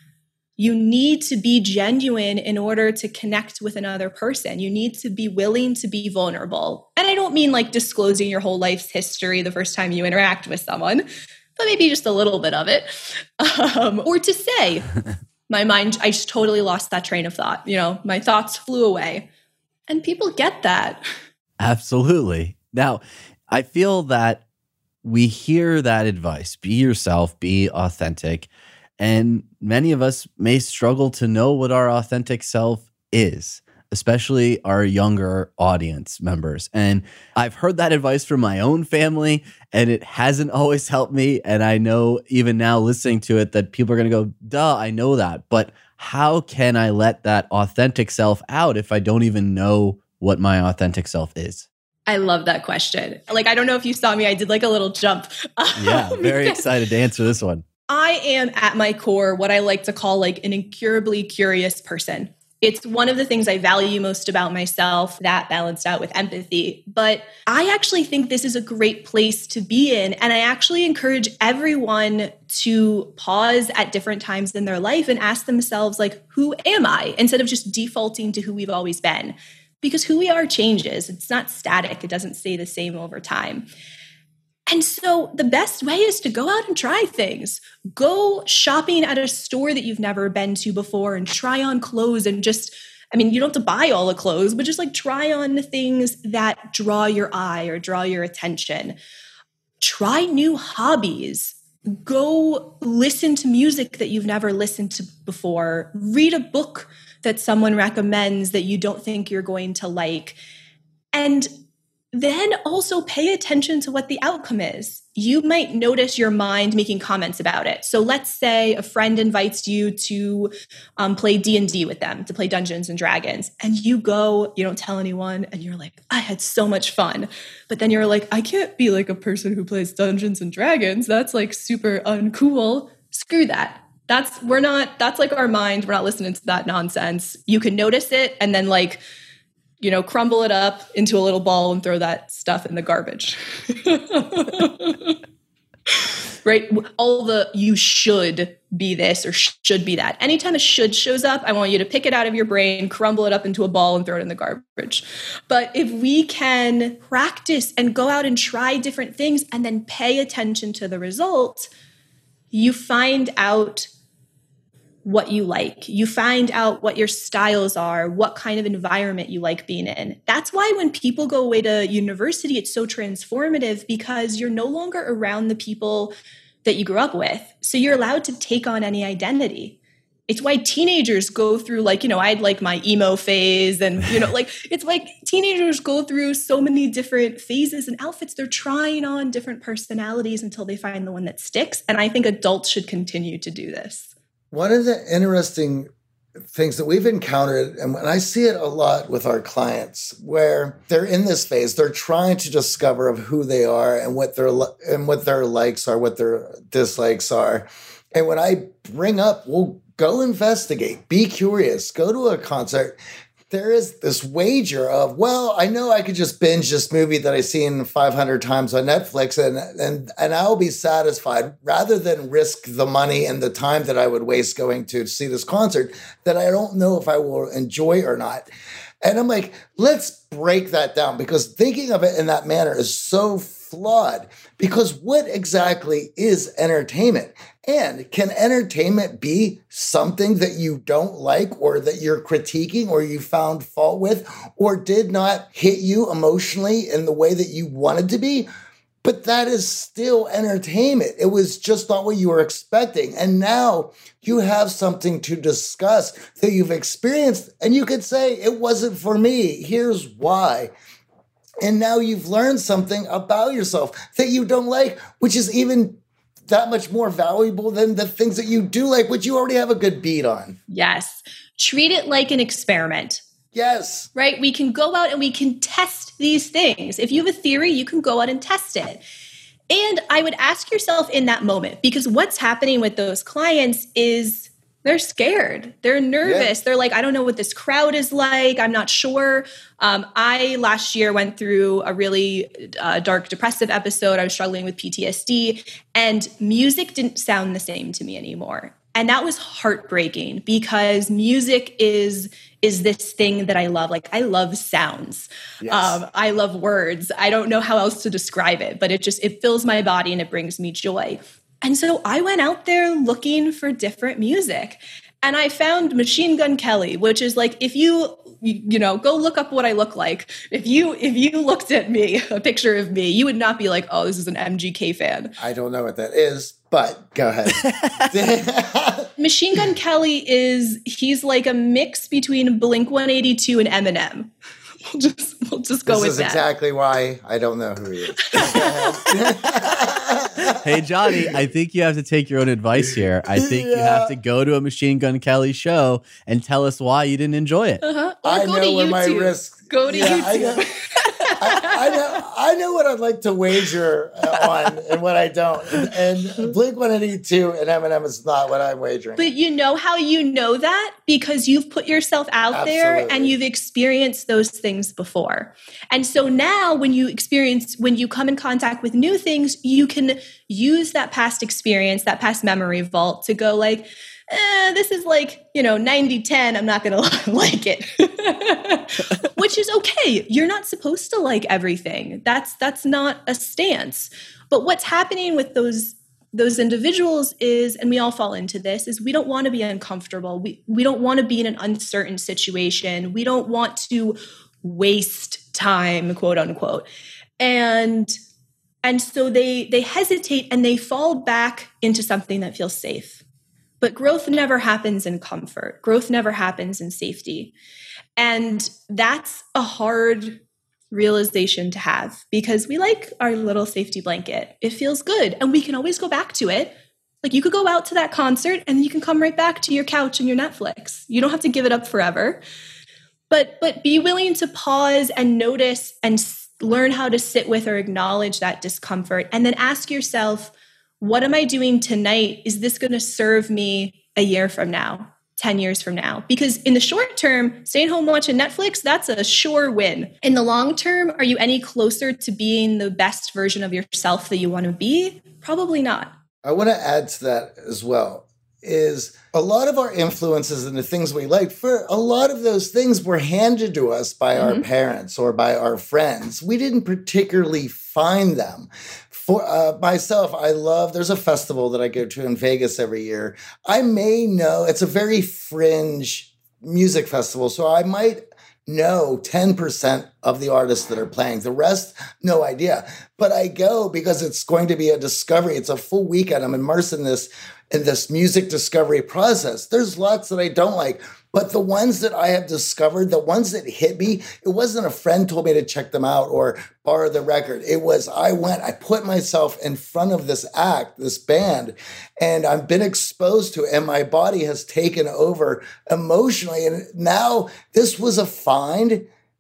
You need to be genuine in order to connect with another person. You need to be willing to be vulnerable. And I don't mean like disclosing your whole life's history the first time you interact with someone, but maybe just a little bit of it. Um, or to say, my mind, I just totally lost that train of thought. You know, my thoughts flew away. And people get that. Absolutely. Now, I feel that we hear that advice, be yourself, be authentic. And many of us may struggle to know what our authentic self is, especially our younger audience members. And I've heard that advice from my own family, and it hasn't always helped me. And I know even now listening to it that people are going to go, duh, I know that. But how can I let that authentic self out if I don't even know what my authentic self is? I love that question. Like, I don't know if you saw me, I did like a little jump. Yeah, very excited to answer this one. I am at my core what I like to call like an incurably curious person. It's one of the things I value most about myself, that balanced out with empathy. But I actually think this is a great place to be in. And I actually encourage everyone to pause at different times in their life and ask themselves, like, who am I? Instead of just defaulting to who we've always been. Because who we are changes. It's not static. It doesn't stay the same over time. And so the best way is to go out and try things. Go shopping at a store that you've never been to before and try on clothes and just, I mean, you don't have to buy all the clothes, but just like try on the things that draw your eye or draw your attention. Try new hobbies. Go listen to music that you've never listened to before. Read a book that someone recommends that you don't think you're going to like. And then also pay attention to what the outcome is. You might notice your mind making comments about it. So let's say a friend invites you to um, play D and D with them, to play Dungeons and Dragons. And you go, you don't tell anyone, and you're like, I had so much fun. But then you're like, I can't be like a person who plays Dungeons and Dragons. That's like super uncool. Screw that. That's, we're not, that's like our mind. We're not listening to that nonsense. You can notice it and then like, you know, crumble it up into a little ball and throw that stuff in the garbage. Right? All the you should be this or should be that. Anytime a should shows up, I want you to pick it out of your brain, crumble it up into a ball and throw it in the garbage. But if we can practice and go out and try different things and then pay attention to the result, you find out what you like. You find out what your styles are, what kind of environment you like being in. That's why when people go away to university, it's so transformative because you're no longer around the people that you grew up with. So you're allowed to take on any identity. It's why teenagers go through like, you know, I had like my emo phase and, you know, like it's like teenagers go through so many different phases and outfits. They're trying on different personalities until they find the one that sticks. And I think adults should continue to do this. One of the interesting things that we've encountered, and I see it a lot with our clients, where they're in this phase, they're trying to discover of who they are and what their and what their likes are, what their dislikes are. And when I bring up, well, go investigate, be curious, go to a concert, there is this wager of, well, I know I could just binge this movie that I've seen five hundred times on Netflix and, and, and I'll be satisfied rather than risk the money and the time that I would waste going to see this concert that I don't know if I will enjoy or not. And I'm like, let's break that down, because thinking of it in that manner is so flawed. Because what exactly is entertainment? And can entertainment be something that you don't like, or that you're critiquing, or you found fault with, or did not hit you emotionally in the way that you wanted to be? But that is still entertainment. It was just not what you were expecting. And now you have something to discuss that you've experienced, and you could say, it wasn't for me. Here's why. And now you've learned something about yourself that you don't like, which is even that much more valuable than the things that you do like, which you already have a good beat on. Yes. Treat it like an experiment. Yes. Right? We can go out and we can test these things. If you have a theory, you can go out and test it. And I would ask yourself in that moment, because what's happening with those clients is they're scared. They're nervous. Yeah. They're like, I don't know what this crowd is like. I'm not sure. Um, I last year went through a really uh, dark, depressive episode. I was struggling with P T S D, and music didn't sound the same to me anymore. And that was heartbreaking, because music is is this thing that I love. Like, I love sounds. Yes. Um, I love words. I don't know how else to describe it, but it just, it fills my body and it brings me joy. And so I went out there looking for different music, and I found Machine Gun Kelly, which is like, if you, you know, go look up what I look like. If you, if you looked at me, a picture of me, you would not be like, oh, this is an M G K fan. I don't know what that is, but go ahead. Machine Gun Kelly is, he's like a mix between Blink one eighty-two and Eminem. We'll just, we'll just go this with that. This is exactly why I don't know who he is. Hey, Johnny, I think you have to take your own advice here. I think yeah. you have to go to a Machine Gun Kelly show and tell us why you didn't enjoy it. Uh-huh. Or I go know to where YouTube. my risk. Go to yeah, YouTube. I know, I, I, know, I know what I'd like to wager on and what I don't. And, and Blink one eighty-two and Eminem is not what I'm wagering. But you know how you know that? Because you've put yourself out Absolutely. there and you've experienced those things before. And so now when you experience, when you come in contact with new things, you can use that past experience, that past memory vault to go like, eh, this is like, you know, ninety ten, I'm not going to like it. Which is okay. You're not supposed to like everything. That's that's not a stance. But what's happening with those those individuals is, and we all fall into this, is we don't want to be uncomfortable. We we don't want to be in an uncertain situation. We don't want to waste time, quote unquote. And and so they they hesitate and they fall back into something that feels safe. But growth never happens in comfort. Growth never happens in safety. And that's a hard realization to have, because we like our little safety blanket. It feels good. And we can always go back to it. Like, you could go out to that concert and you can come right back to your couch and your Netflix. You don't have to give it up forever. But but be willing to pause and notice and s- learn how to sit with or acknowledge that discomfort. And then ask yourself, what am I doing tonight? Is this going to serve me a year from now, ten years from now? Because in the short term, staying home watching Netflix, that's a sure win. In the long term, are you any closer to being the best version of yourself that you want to be? Probably not. I want to add to that as well, is a lot of our influences and the things we like, for a lot of those things were handed to us by mm-hmm. our parents or by our friends. We didn't particularly find them. For uh, myself, I love, there's a festival that I go to in Vegas every year. I may know, it's a very fringe music festival, so I might know ten percent of the artists that are playing. The rest, no idea. But I go because it's going to be a discovery. It's a full weekend. I'm immersed in this, in this music discovery process. There's lots that I don't like. But the ones that I have discovered, the ones that hit me, it wasn't a friend told me to check them out or borrow the record. It was, I went, I put myself in front of this act, this band, and I've been exposed to it, and my body has taken over emotionally. And now this was a find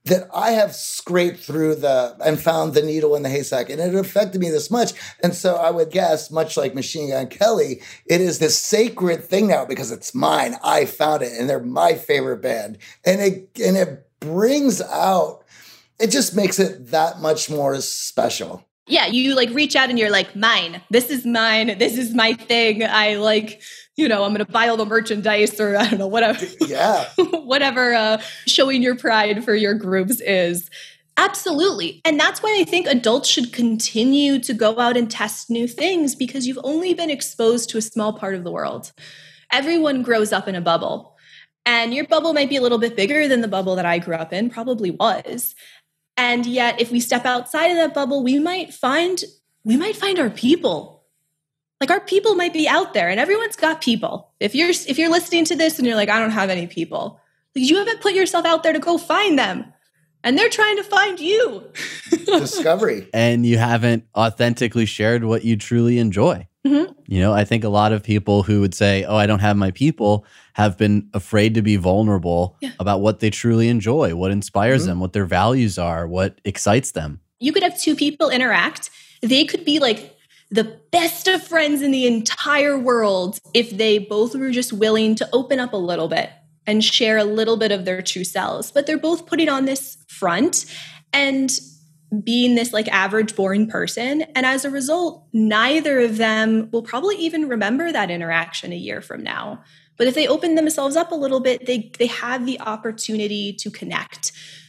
that I have scraped through the and found the needle in the haystack, and it affected me this much. And so I would guess, much like Machine Gun Kelly, it is this sacred thing now because it's mine. I found it, and they're my favorite band. And it and it brings out, it just makes it that much more special. Yeah, you like reach out and you're like, mine. This is mine. This is my thing. I like, you know, I'm going to buy all the merchandise or I don't know, whatever. Yeah. whatever uh, showing your pride for your groups is. Absolutely. And that's why I think adults should continue to go out and test new things because you've only been exposed to a small part of the world. Everyone grows up in a bubble. And your bubble might be a little bit bigger than the bubble that I grew up in, probably was. And yet, if we step outside of that bubble, we might find we might find our people. Like our people might be out there, and everyone's got people. If you're if you're listening to this and you're like, I don't have any people, like you haven't put yourself out there to go find them, and they're trying to find you. Discovery, and you haven't authentically shared what you truly enjoy. Mm-hmm. You know, I think a lot of people who would say, oh, I don't have my people, have been afraid to be vulnerable yeah. about what they truly enjoy, what inspires mm-hmm. them, what their values are, what excites them. You could have two people interact. They could be like the best of friends in the entire world if they both were just willing to open up a little bit and share a little bit of their true selves. But they're both putting on this front and being this like average, boring person. And as a result, neither of them will probably even remember that interaction a year from now. But if they open themselves up a little bit, they they have the opportunity to connect.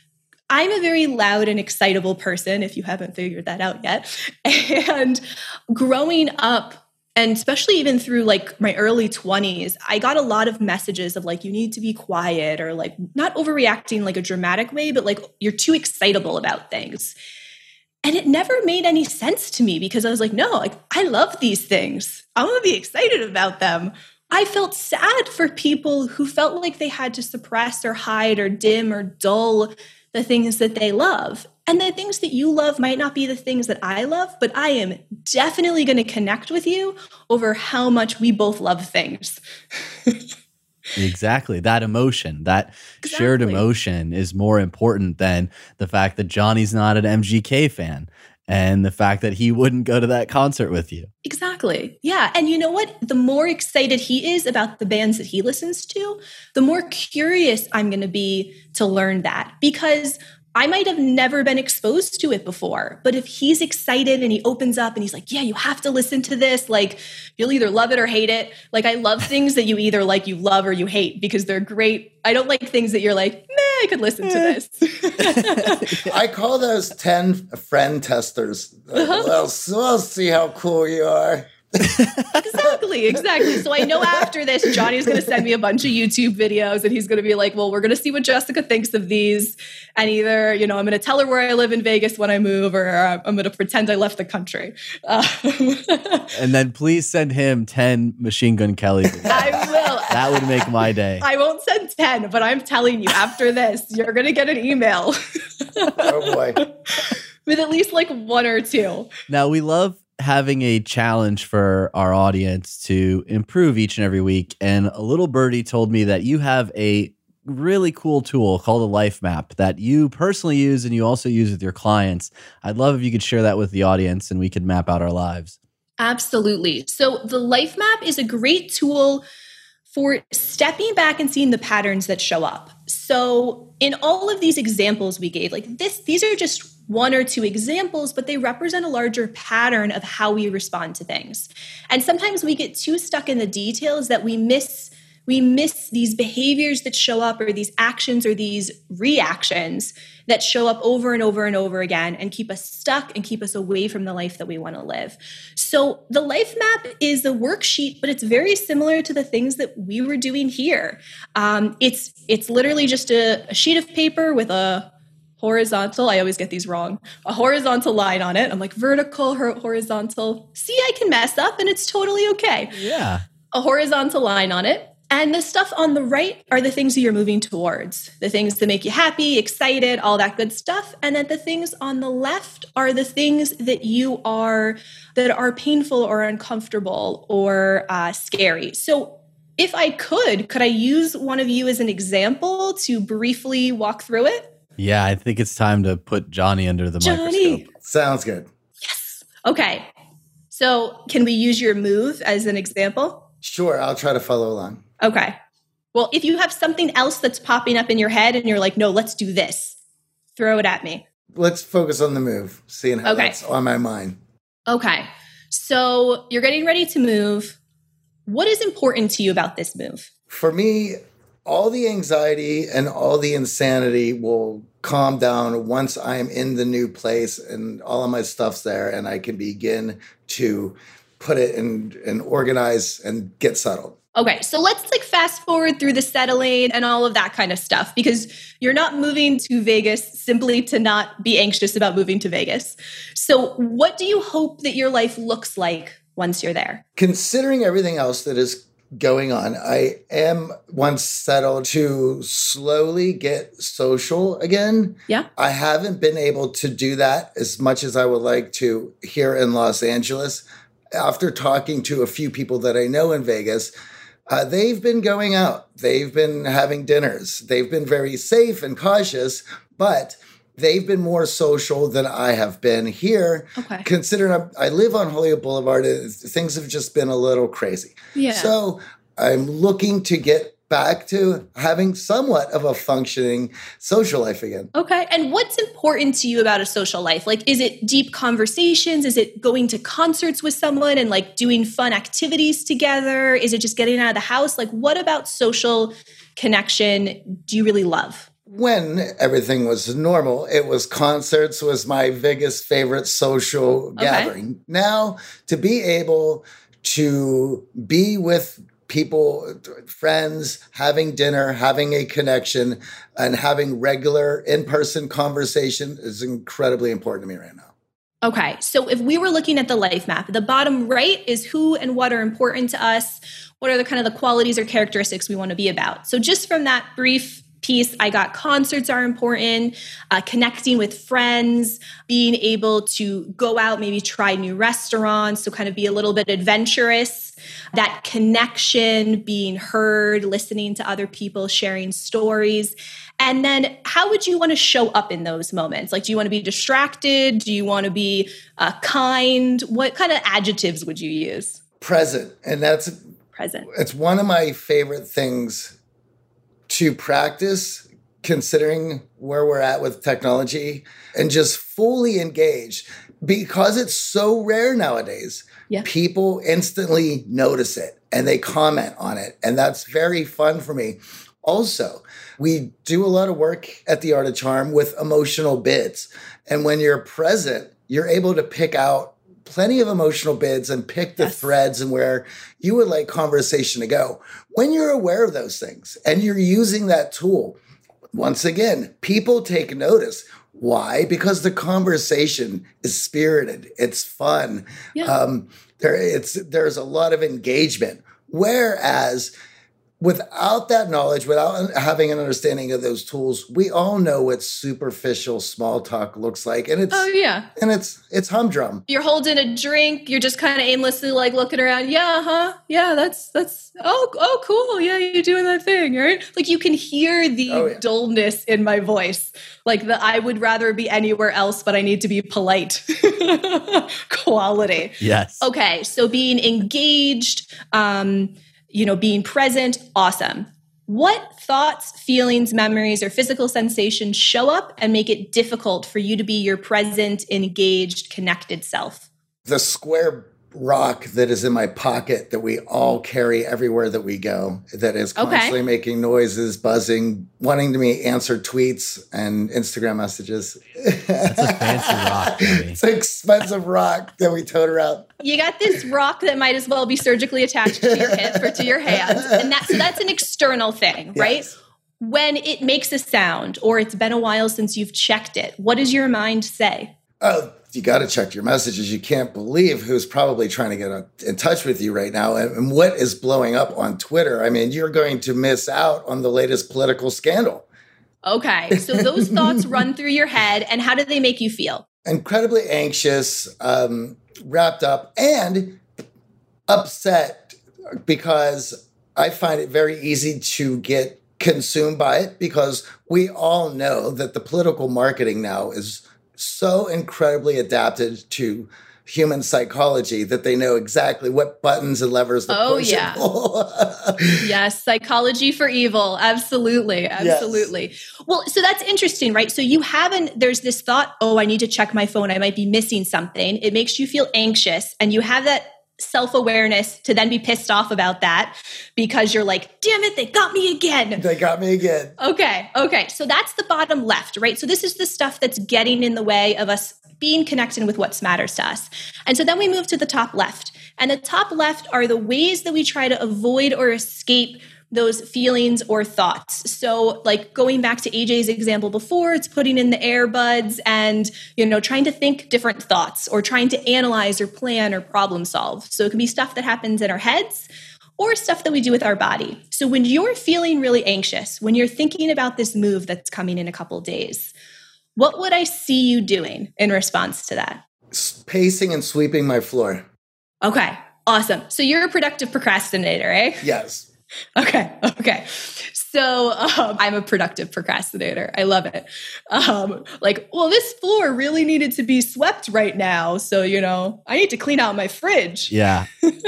I'm a very loud and excitable person, if you haven't figured that out yet. And growing up, and especially even through like my early twenties, I got a lot of messages of like, you need to be quiet or like not overreacting like a dramatic way, but like you're too excitable about things. And it never made any sense to me because I was like, no, like I love these things. I want to be excited about them. I felt sad for people who felt like they had to suppress or hide or dim or dull the things that they love. And the things that you love might not be the things that I love, but I am definitely going to connect with you over how much we both love things. Exactly. That emotion, that exactly. shared emotion is more important than the fact that Johnny's not an M G K fan and the fact that he wouldn't go to that concert with you. Exactly. Yeah. And you know what? The more excited he is about the bands that he listens to, the more curious I'm going to be to learn that because I might have never been exposed to it before, but if he's excited and he opens up and he's like, yeah, you have to listen to this. Like you'll either love it or hate it. Like I love things that you either like, you love or you hate because they're great. I don't like things that you're like, meh, I could listen to this. I call those ten friend testers. Uh-huh. Well, so we'll see how cool you are. Exactly, exactly. So I know after this, Johnny's going to send me a bunch of YouTube videos and he's going to be like, well, we're going to see what Jessica thinks of these. And either, you know, I'm going to tell her where I live in Vegas when I move or I'm going to pretend I left the country. Um, and then please send him ten Machine Gun Kelly videos. I will. That would make my day. I won't send ten, but I'm telling you, after this, you're going to get an email. Oh, boy. With at least like one or two. Now, we love having a challenge for our audience to improve each and every week. And a little birdie told me that you have a really cool tool called a life map that you personally use and you also use with your clients. I'd love if you could share that with the audience and we could map out our lives. Absolutely. So the life map is a great tool for stepping back and seeing the patterns that show up. So in all of these examples we gave, like this, these are just one or two examples, but they represent a larger pattern of how we respond to things. And sometimes we get too stuck in the details that we miss we miss these behaviors that show up or these actions or these reactions that show up over and over and over again and keep us stuck and keep us away from the life that we want to live. So the life map is a worksheet, but it's very similar to the things that we were doing here. Um, it's it's literally just a, a sheet of paper with a horizontal, I always get these wrong, a horizontal line on it. I'm like vertical, horizontal. See, I can mess up and it's totally okay. Yeah. A horizontal line on it. And the stuff on the right are the things that you're moving towards, the things that make you happy, excited, all that good stuff. And then the things on the left are the things that you are, that are painful or uncomfortable or uh, scary. So if I could, could I use one of you as an example to briefly walk through it? Yeah, I think it's time to put Johnny under the Johnny. microscope. Sounds good. Yes. Okay. So can we use your move as an example? Sure, I'll try to follow along. Okay. Well, if you have something else that's popping up in your head and you're like, no, let's do this, throw it at me. Let's focus on the move, seeing how Okay. that's on my mind. Okay. So you're getting ready to move. What is important to you about this move? For me, all the anxiety and all the insanity will calm down once I'm in the new place and all of my stuff's there and I can begin to put it in and organize and get settled. Okay, so let's like fast forward through the settling and all of that kind of stuff, because you're not moving to Vegas simply to not be anxious about moving to Vegas. So what do you hope that your life looks like once you're there? Considering everything else that is going on, I am once settled to slowly get social again. Yeah. I haven't been able to do that as much as I would like to here in Los Angeles. After talking to a few people that I know in Vegas, uh, they've been going out. They've been having dinners. They've been very safe and cautious, but they've been more social than I have been here. Okay. Considering I'm, I live on Hollywood Boulevard, it, things have just been a little crazy. Yeah. So I'm looking to get back to having somewhat of a functioning social life again. Okay. And what's important to you about a social life? Like, is it deep conversations? Is it going to concerts with someone and like doing fun activities together? Is it just getting out of the house? Like, what about social connection do you really love? When everything was normal, it was concerts was my biggest favorite social Okay. gathering. Now, to be able to be with people, friends, having dinner, having a connection, and having regular in-person conversation is incredibly important to me right now. Okay. So if we were looking at the life map, the bottom right is who and what are important to us. What are the kind of the qualities or characteristics we want to be about? So just from that brief piece, I got concerts are important, uh, connecting with friends, being able to go out, maybe try new restaurants, so kind of be a little bit adventurous, that connection, being heard, listening to other people, sharing stories. And then how would you want to show up in those moments? Like, do you want to be distracted? Do you want to be uh, kind? What kind of adjectives would you use? Present. And that's Present. it's one of my favorite things to practice, considering where we're at with technology, and just fully engage, because it's so rare nowadays. Yeah. People instantly notice it and they comment on it. And that's very fun for me. Also, we do a lot of work at the Art of Charm with emotional bids. And when you're present, you're able to pick out plenty of emotional bids and pick the Yes. threads and where you would like conversation to go. When you're aware of those things and you're using that tool, once again, people take notice. Why? Because the conversation is spirited. It's fun. Yeah. Um, there, it's there's a lot of engagement. Whereas without that knowledge, without having an understanding of those tools, we all know what superficial small talk looks like, and it's Oh, yeah. and it's it's humdrum. You're holding a drink. You're just kind of aimlessly like looking around. Yeah, huh? Yeah, that's, that's, oh, oh, cool. Yeah, you're doing that thing, right? Like you can hear the Oh, yeah. dullness in my voice. Like the I would rather be anywhere else, but I need to be polite quality. Yes. Okay, so being engaged, um, you know, being present, awesome. What thoughts, feelings, memories, or physical sensations show up and make it difficult for you to be your present, engaged, connected self? The square rock that is in my pocket that we all carry everywhere that we go, that is Okay. constantly making noises, buzzing, wanting to me answer tweets and Instagram messages. That's a fancy rock, baby. It's an expensive rock that we tote around. You got this rock that might as well be surgically attached to your hip or to your hand. And that's, so that's an external thing, right? Yes. When it makes a sound or it's been a while since you've checked it, what does your mind say? Oh, you got to check your messages. You can't believe who's probably trying to get in touch with you right now and, and what is blowing up on Twitter. I mean, you're going to miss out on the latest political scandal. Okay, so those thoughts run through your head, and how do they make you feel? Incredibly anxious, um, wrapped up, and upset, because I find it very easy to get consumed by it because we all know that the political marketing now is so incredibly adapted to human psychology that they know exactly what buttons and levers to oh, push yeah. and pull. Yes, psychology for evil. Absolutely. Absolutely. Yes. Well, so that's interesting, right? So you haven't, there's this thought, oh, I need to check my phone. I might be missing something. It makes you feel anxious, and you have that self-awareness to then be pissed off about that because you're like, damn it, they got me again. They got me again. Okay. Okay. So that's the bottom left, right? So this is the stuff that's getting in the way of us being connected with what matters to us. And so then we move to the top left. And the top left are the ways that we try to avoid or escape those feelings or thoughts. So like going back to A J's example before, it's putting in the earbuds and, you know, trying to think different thoughts or trying to analyze or plan or problem solve. So it can be stuff that happens in our heads or stuff that we do with our body. So when you're feeling really anxious, when you're thinking about this move that's coming in a couple of days, what would I see you doing in response to that? Pacing and sweeping my floor. Okay, awesome. So you're a productive procrastinator, eh? Yes. Okay, okay. So um, I'm a productive procrastinator. I love it. Um, like, well, this floor really needed to be swept right now. So, you know, I need to clean out my fridge. Yeah.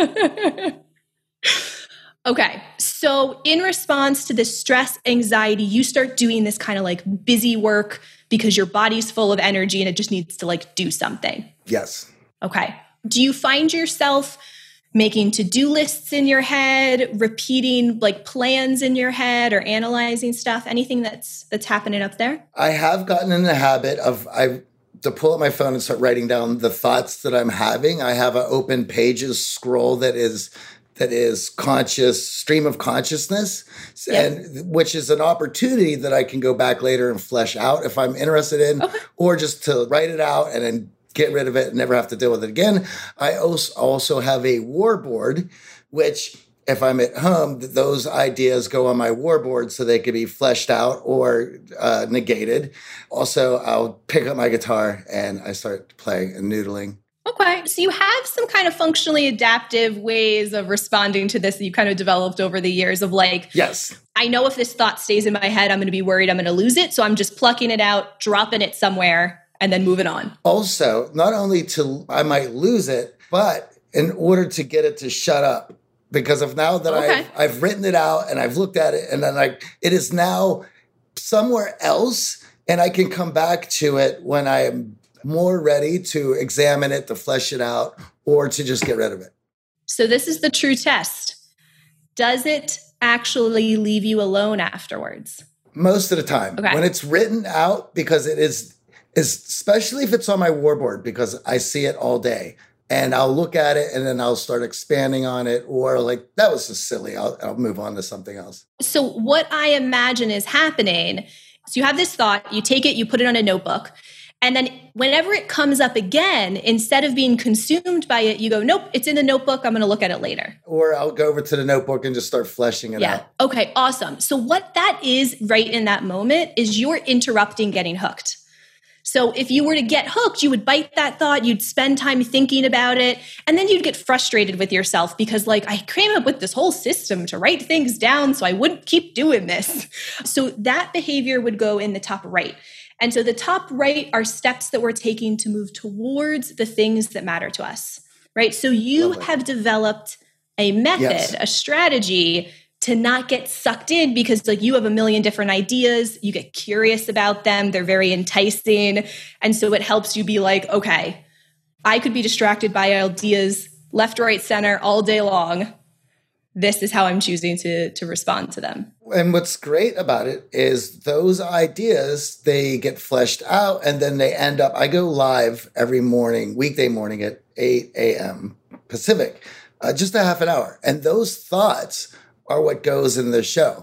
Okay. So in response to this stress, anxiety, you start doing this kind of like busy work because your body's full of energy and it just needs to like do something. Yes. Okay. Do you find yourself making to-do lists in your head, repeating like plans in your head or analyzing stuff? Anything that's that's happening up there? I have gotten in the habit of I to pull up my phone and start writing down the thoughts that I'm having. I have an open pages scroll that is that is conscious, stream of consciousness, Yep. and which is an opportunity that I can go back later and flesh out if I'm interested in, Okay. or just to write it out and then get rid of it and never have to deal with it again. I also have a war board, which if I'm at home, those ideas go on my war board so they can be fleshed out or uh, negated. Also, I'll pick up my guitar and I start playing and noodling. Okay. So you have some kind of functionally adaptive ways of responding to this that you kind of developed over the years of like, yes, I know if this thought stays in my head, I'm going to be worried I'm going to lose it. So I'm just plucking it out, dropping it somewhere, and then moving on. Also, not only to, I might lose it, but in order to get it to shut up, because of now that Okay. I've, I've written it out and I've looked at it and then like, it is now somewhere else and I can come back to it when I am more ready to examine it, to flesh it out, or to just get rid of it. So this is the true test. Does it actually leave you alone afterwards? Most of the time. Okay. When it's written out, because it is, is, especially if it's on my war board, because I see it all day. And I'll look at it and then I'll start expanding on it, or like, that was just silly. I'll, I'll move on to something else. So what I imagine is happening, so you have this thought, you take it, you put it on a notebook, and then whenever it comes up again, instead of being consumed by it, you go, nope, it's in the notebook. I'm going to look at it later. Or I'll go over to the notebook and just start fleshing it Yeah. out. Okay, awesome. So what that is right in that moment is you're interrupting getting hooked. So if you were to get hooked, you would bite that thought, you'd spend time thinking about it, and then you'd get frustrated with yourself because like, I came up with this whole system to write things down so I wouldn't keep doing this. So that behavior would go in the top right. And so the top right are steps that we're taking to move towards the things that matter to us, right? So you Lovely. have developed a method, Yes. a strategy to not get sucked in because like you have a million different ideas, you get curious about them, they're very enticing. And so it helps you be like, okay, I could be distracted by ideas left, right, center all day long. This is how I'm choosing to, to respond to them. And what's great about it is those ideas, they get fleshed out and then they end up, I go live every morning, weekday morning at eight a.m. Pacific, uh, just a half an hour. And those thoughts are what goes in the show.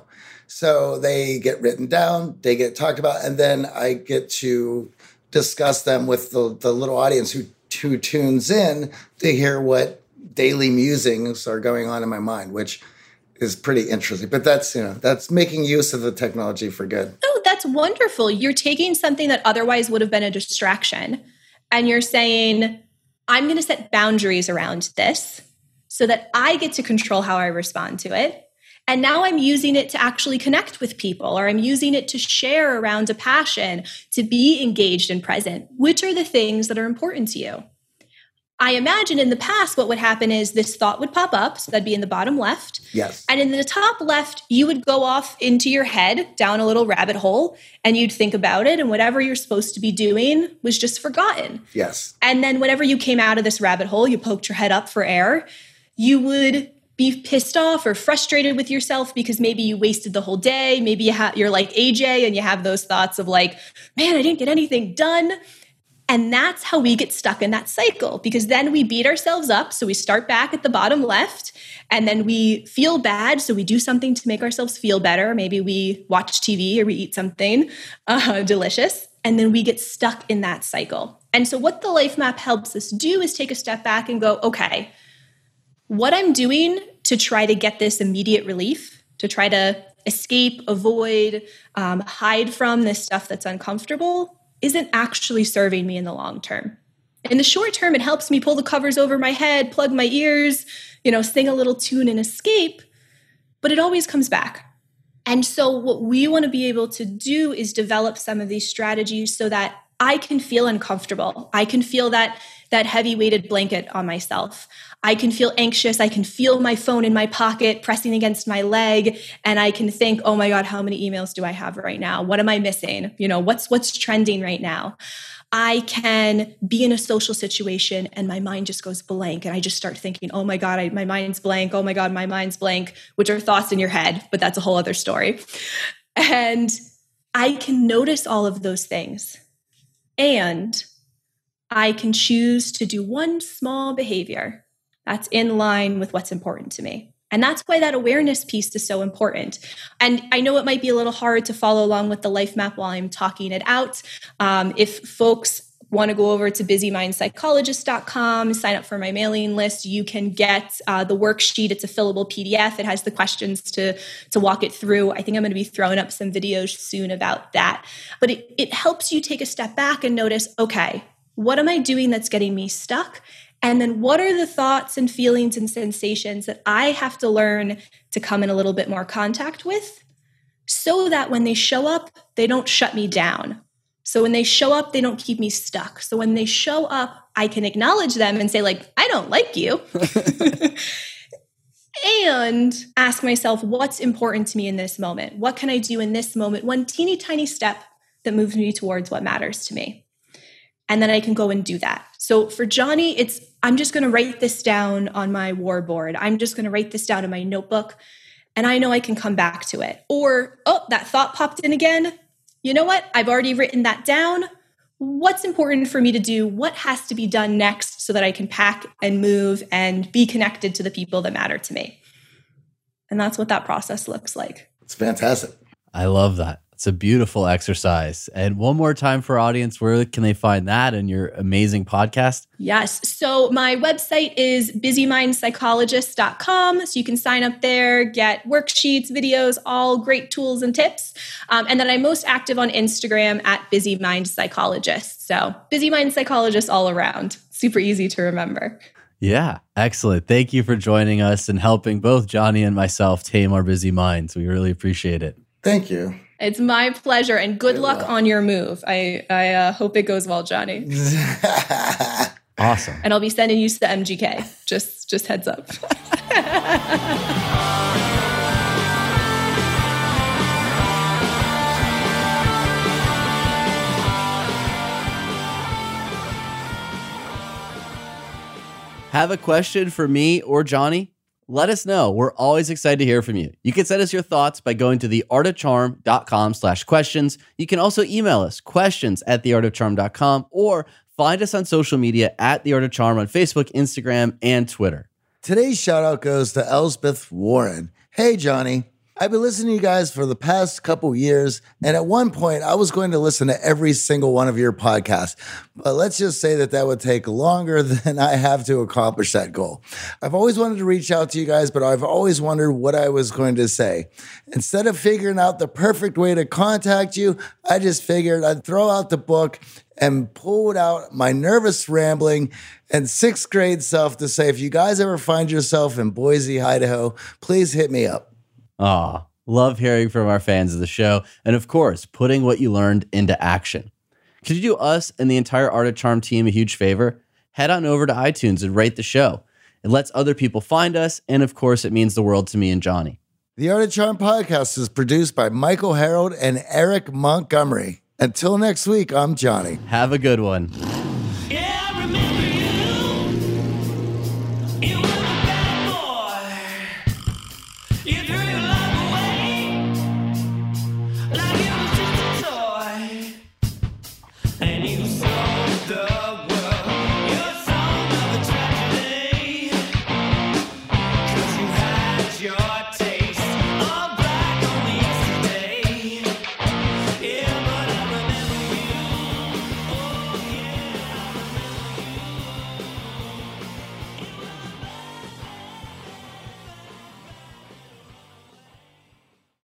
So they get written down, they get talked about, and then I get to discuss them with the, the little audience who, who tunes in to hear what daily musings are going on in my mind, which is pretty interesting. But that's, you know, that's making use of the technology for good. Oh, that's wonderful. You're taking something that otherwise would have been a distraction and you're saying, I'm going to set boundaries around this so that I get to control how I respond to it. And now I'm using it to actually connect with people, or I'm using it to share around a passion, to be engaged and present. Which are the things that are important to you? I imagine in the past, what would happen is this thought would pop up. So that'd be in the bottom left. Yes. And in the top left, you would go off into your head down a little rabbit hole and you'd think about it. And whatever you're supposed to be doing was just forgotten. Yes. And then whenever you came out of this rabbit hole, you poked your head up for air, you would be pissed off or frustrated with yourself because maybe you wasted the whole day. Maybe you ha- you're like A J and you have those thoughts of like, man, I didn't get anything done. And that's how we get stuck in that cycle, because then we beat ourselves up. So we start back at the bottom left and then we feel bad. So we do something to make ourselves feel better. Maybe we watch T V or we eat something uh, delicious. And then we get stuck in that cycle. And so what the Life Map helps us do is take a step back and go, okay, what I'm doing to try to get this immediate relief, to try to escape, avoid, um, hide from this stuff that's uncomfortable, isn't actually serving me in the long term. In the short term, it helps me pull the covers over my head, plug my ears, you know, sing a little tune and escape, but it always comes back. And so what we want to be able to do is develop some of these strategies so that I can feel uncomfortable. I can feel that, that heavy weighted blanket on myself. I can feel anxious. I can feel my phone in my pocket pressing against my leg. And I can think, oh my God, how many emails do I have right now? What am I missing? You know, what's, what's trending right now? I can be in a social situation and my mind just goes blank. And I just start thinking, oh my God, I, my mind's blank. Oh my God, my mind's blank, which are thoughts in your head, but that's a whole other story. And I can notice all of those things. And I can choose to do one small behavior that's in line with what's important to me. And that's why that awareness piece is so important. And I know it might be a little hard to follow along with the Life Map while I'm talking it out. Um, if folks want to go over to busy mind psychologist dot com, sign up for my mailing list, you can get uh, the worksheet. It's a fillable P D F. It has the questions to, to walk it through. I think I'm going to be throwing up some videos soon about that. But it, it helps you take a step back and notice, okay, what am I doing that's getting me stuck? And then what are the thoughts and feelings and sensations that I have to learn to come in a little bit more contact with so that when they show up, they don't shut me down. So when they show up, they don't keep me stuck. So when they show up, I can acknowledge them and say like, I don't like you. And ask myself, what's important to me in this moment? What can I do in this moment? One teeny tiny step that moves me towards what matters to me. And then I can go and do that. So for Johnny, it's, I'm just going to write this down on my war board. I'm just going to write this down in my notebook and I know I can come back to it. Or, oh, that thought popped in again. You know what? I've already written that down. What's important for me to do? What has to be done next so that I can pack and move and be connected to the people that matter to me? And that's what that process looks like. It's fantastic. I love that. It's a beautiful exercise. And one more time for our audience, where can they find that and your amazing podcast? Yes. So my website is busy mind psychologist dot com. So you can sign up there, get worksheets, videos, all great tools and tips. Um, and then I'm most active on Instagram at Busy Mind Psychologist. So Busy Mind Psychologist all around. Super easy to remember. Yeah, excellent. Thank you for joining us and helping both Johnny and myself tame our busy minds. We really appreciate it. Thank you. It's my pleasure, and good Good luck luck. on your move. I, I uh, hope it goes well, Johnny. Awesome. And I'll be sending you to M G K. Just, just heads up. Have a question for me or Johnny? Let us know. We're always excited to hear from you. You can send us your thoughts by going to the art of charm dot com slash questions. You can also email us questions at the art of charm dot com or find us on social media at The Art of Charm on Facebook, Instagram, and Twitter. Today's shout out goes to Elspeth Warren. Hey, Johnny. I've been listening to you guys for the past couple years, and at one point, I was going to listen to every single one of your podcasts. But let's just say that that would take longer than I have to accomplish that goal. I've always wanted to reach out to you guys, but I've always wondered what I was going to say. Instead of figuring out the perfect way to contact you, I just figured I'd throw out the book and pulled out my nervous rambling and sixth grade self to say, if you guys ever find yourself in Boise, Idaho, please hit me up. Aw, love hearing from our fans of the show. And of course, putting what you learned into action. Could you do us and the entire Art of Charm team a huge favor? Head on over to iTunes and rate the show. It lets other people find us. And of course, it means the world to me and Johnny. The Art of Charm podcast is produced by Michael Harold and Eric Montgomery. Until next week, I'm Johnny. Have a good one.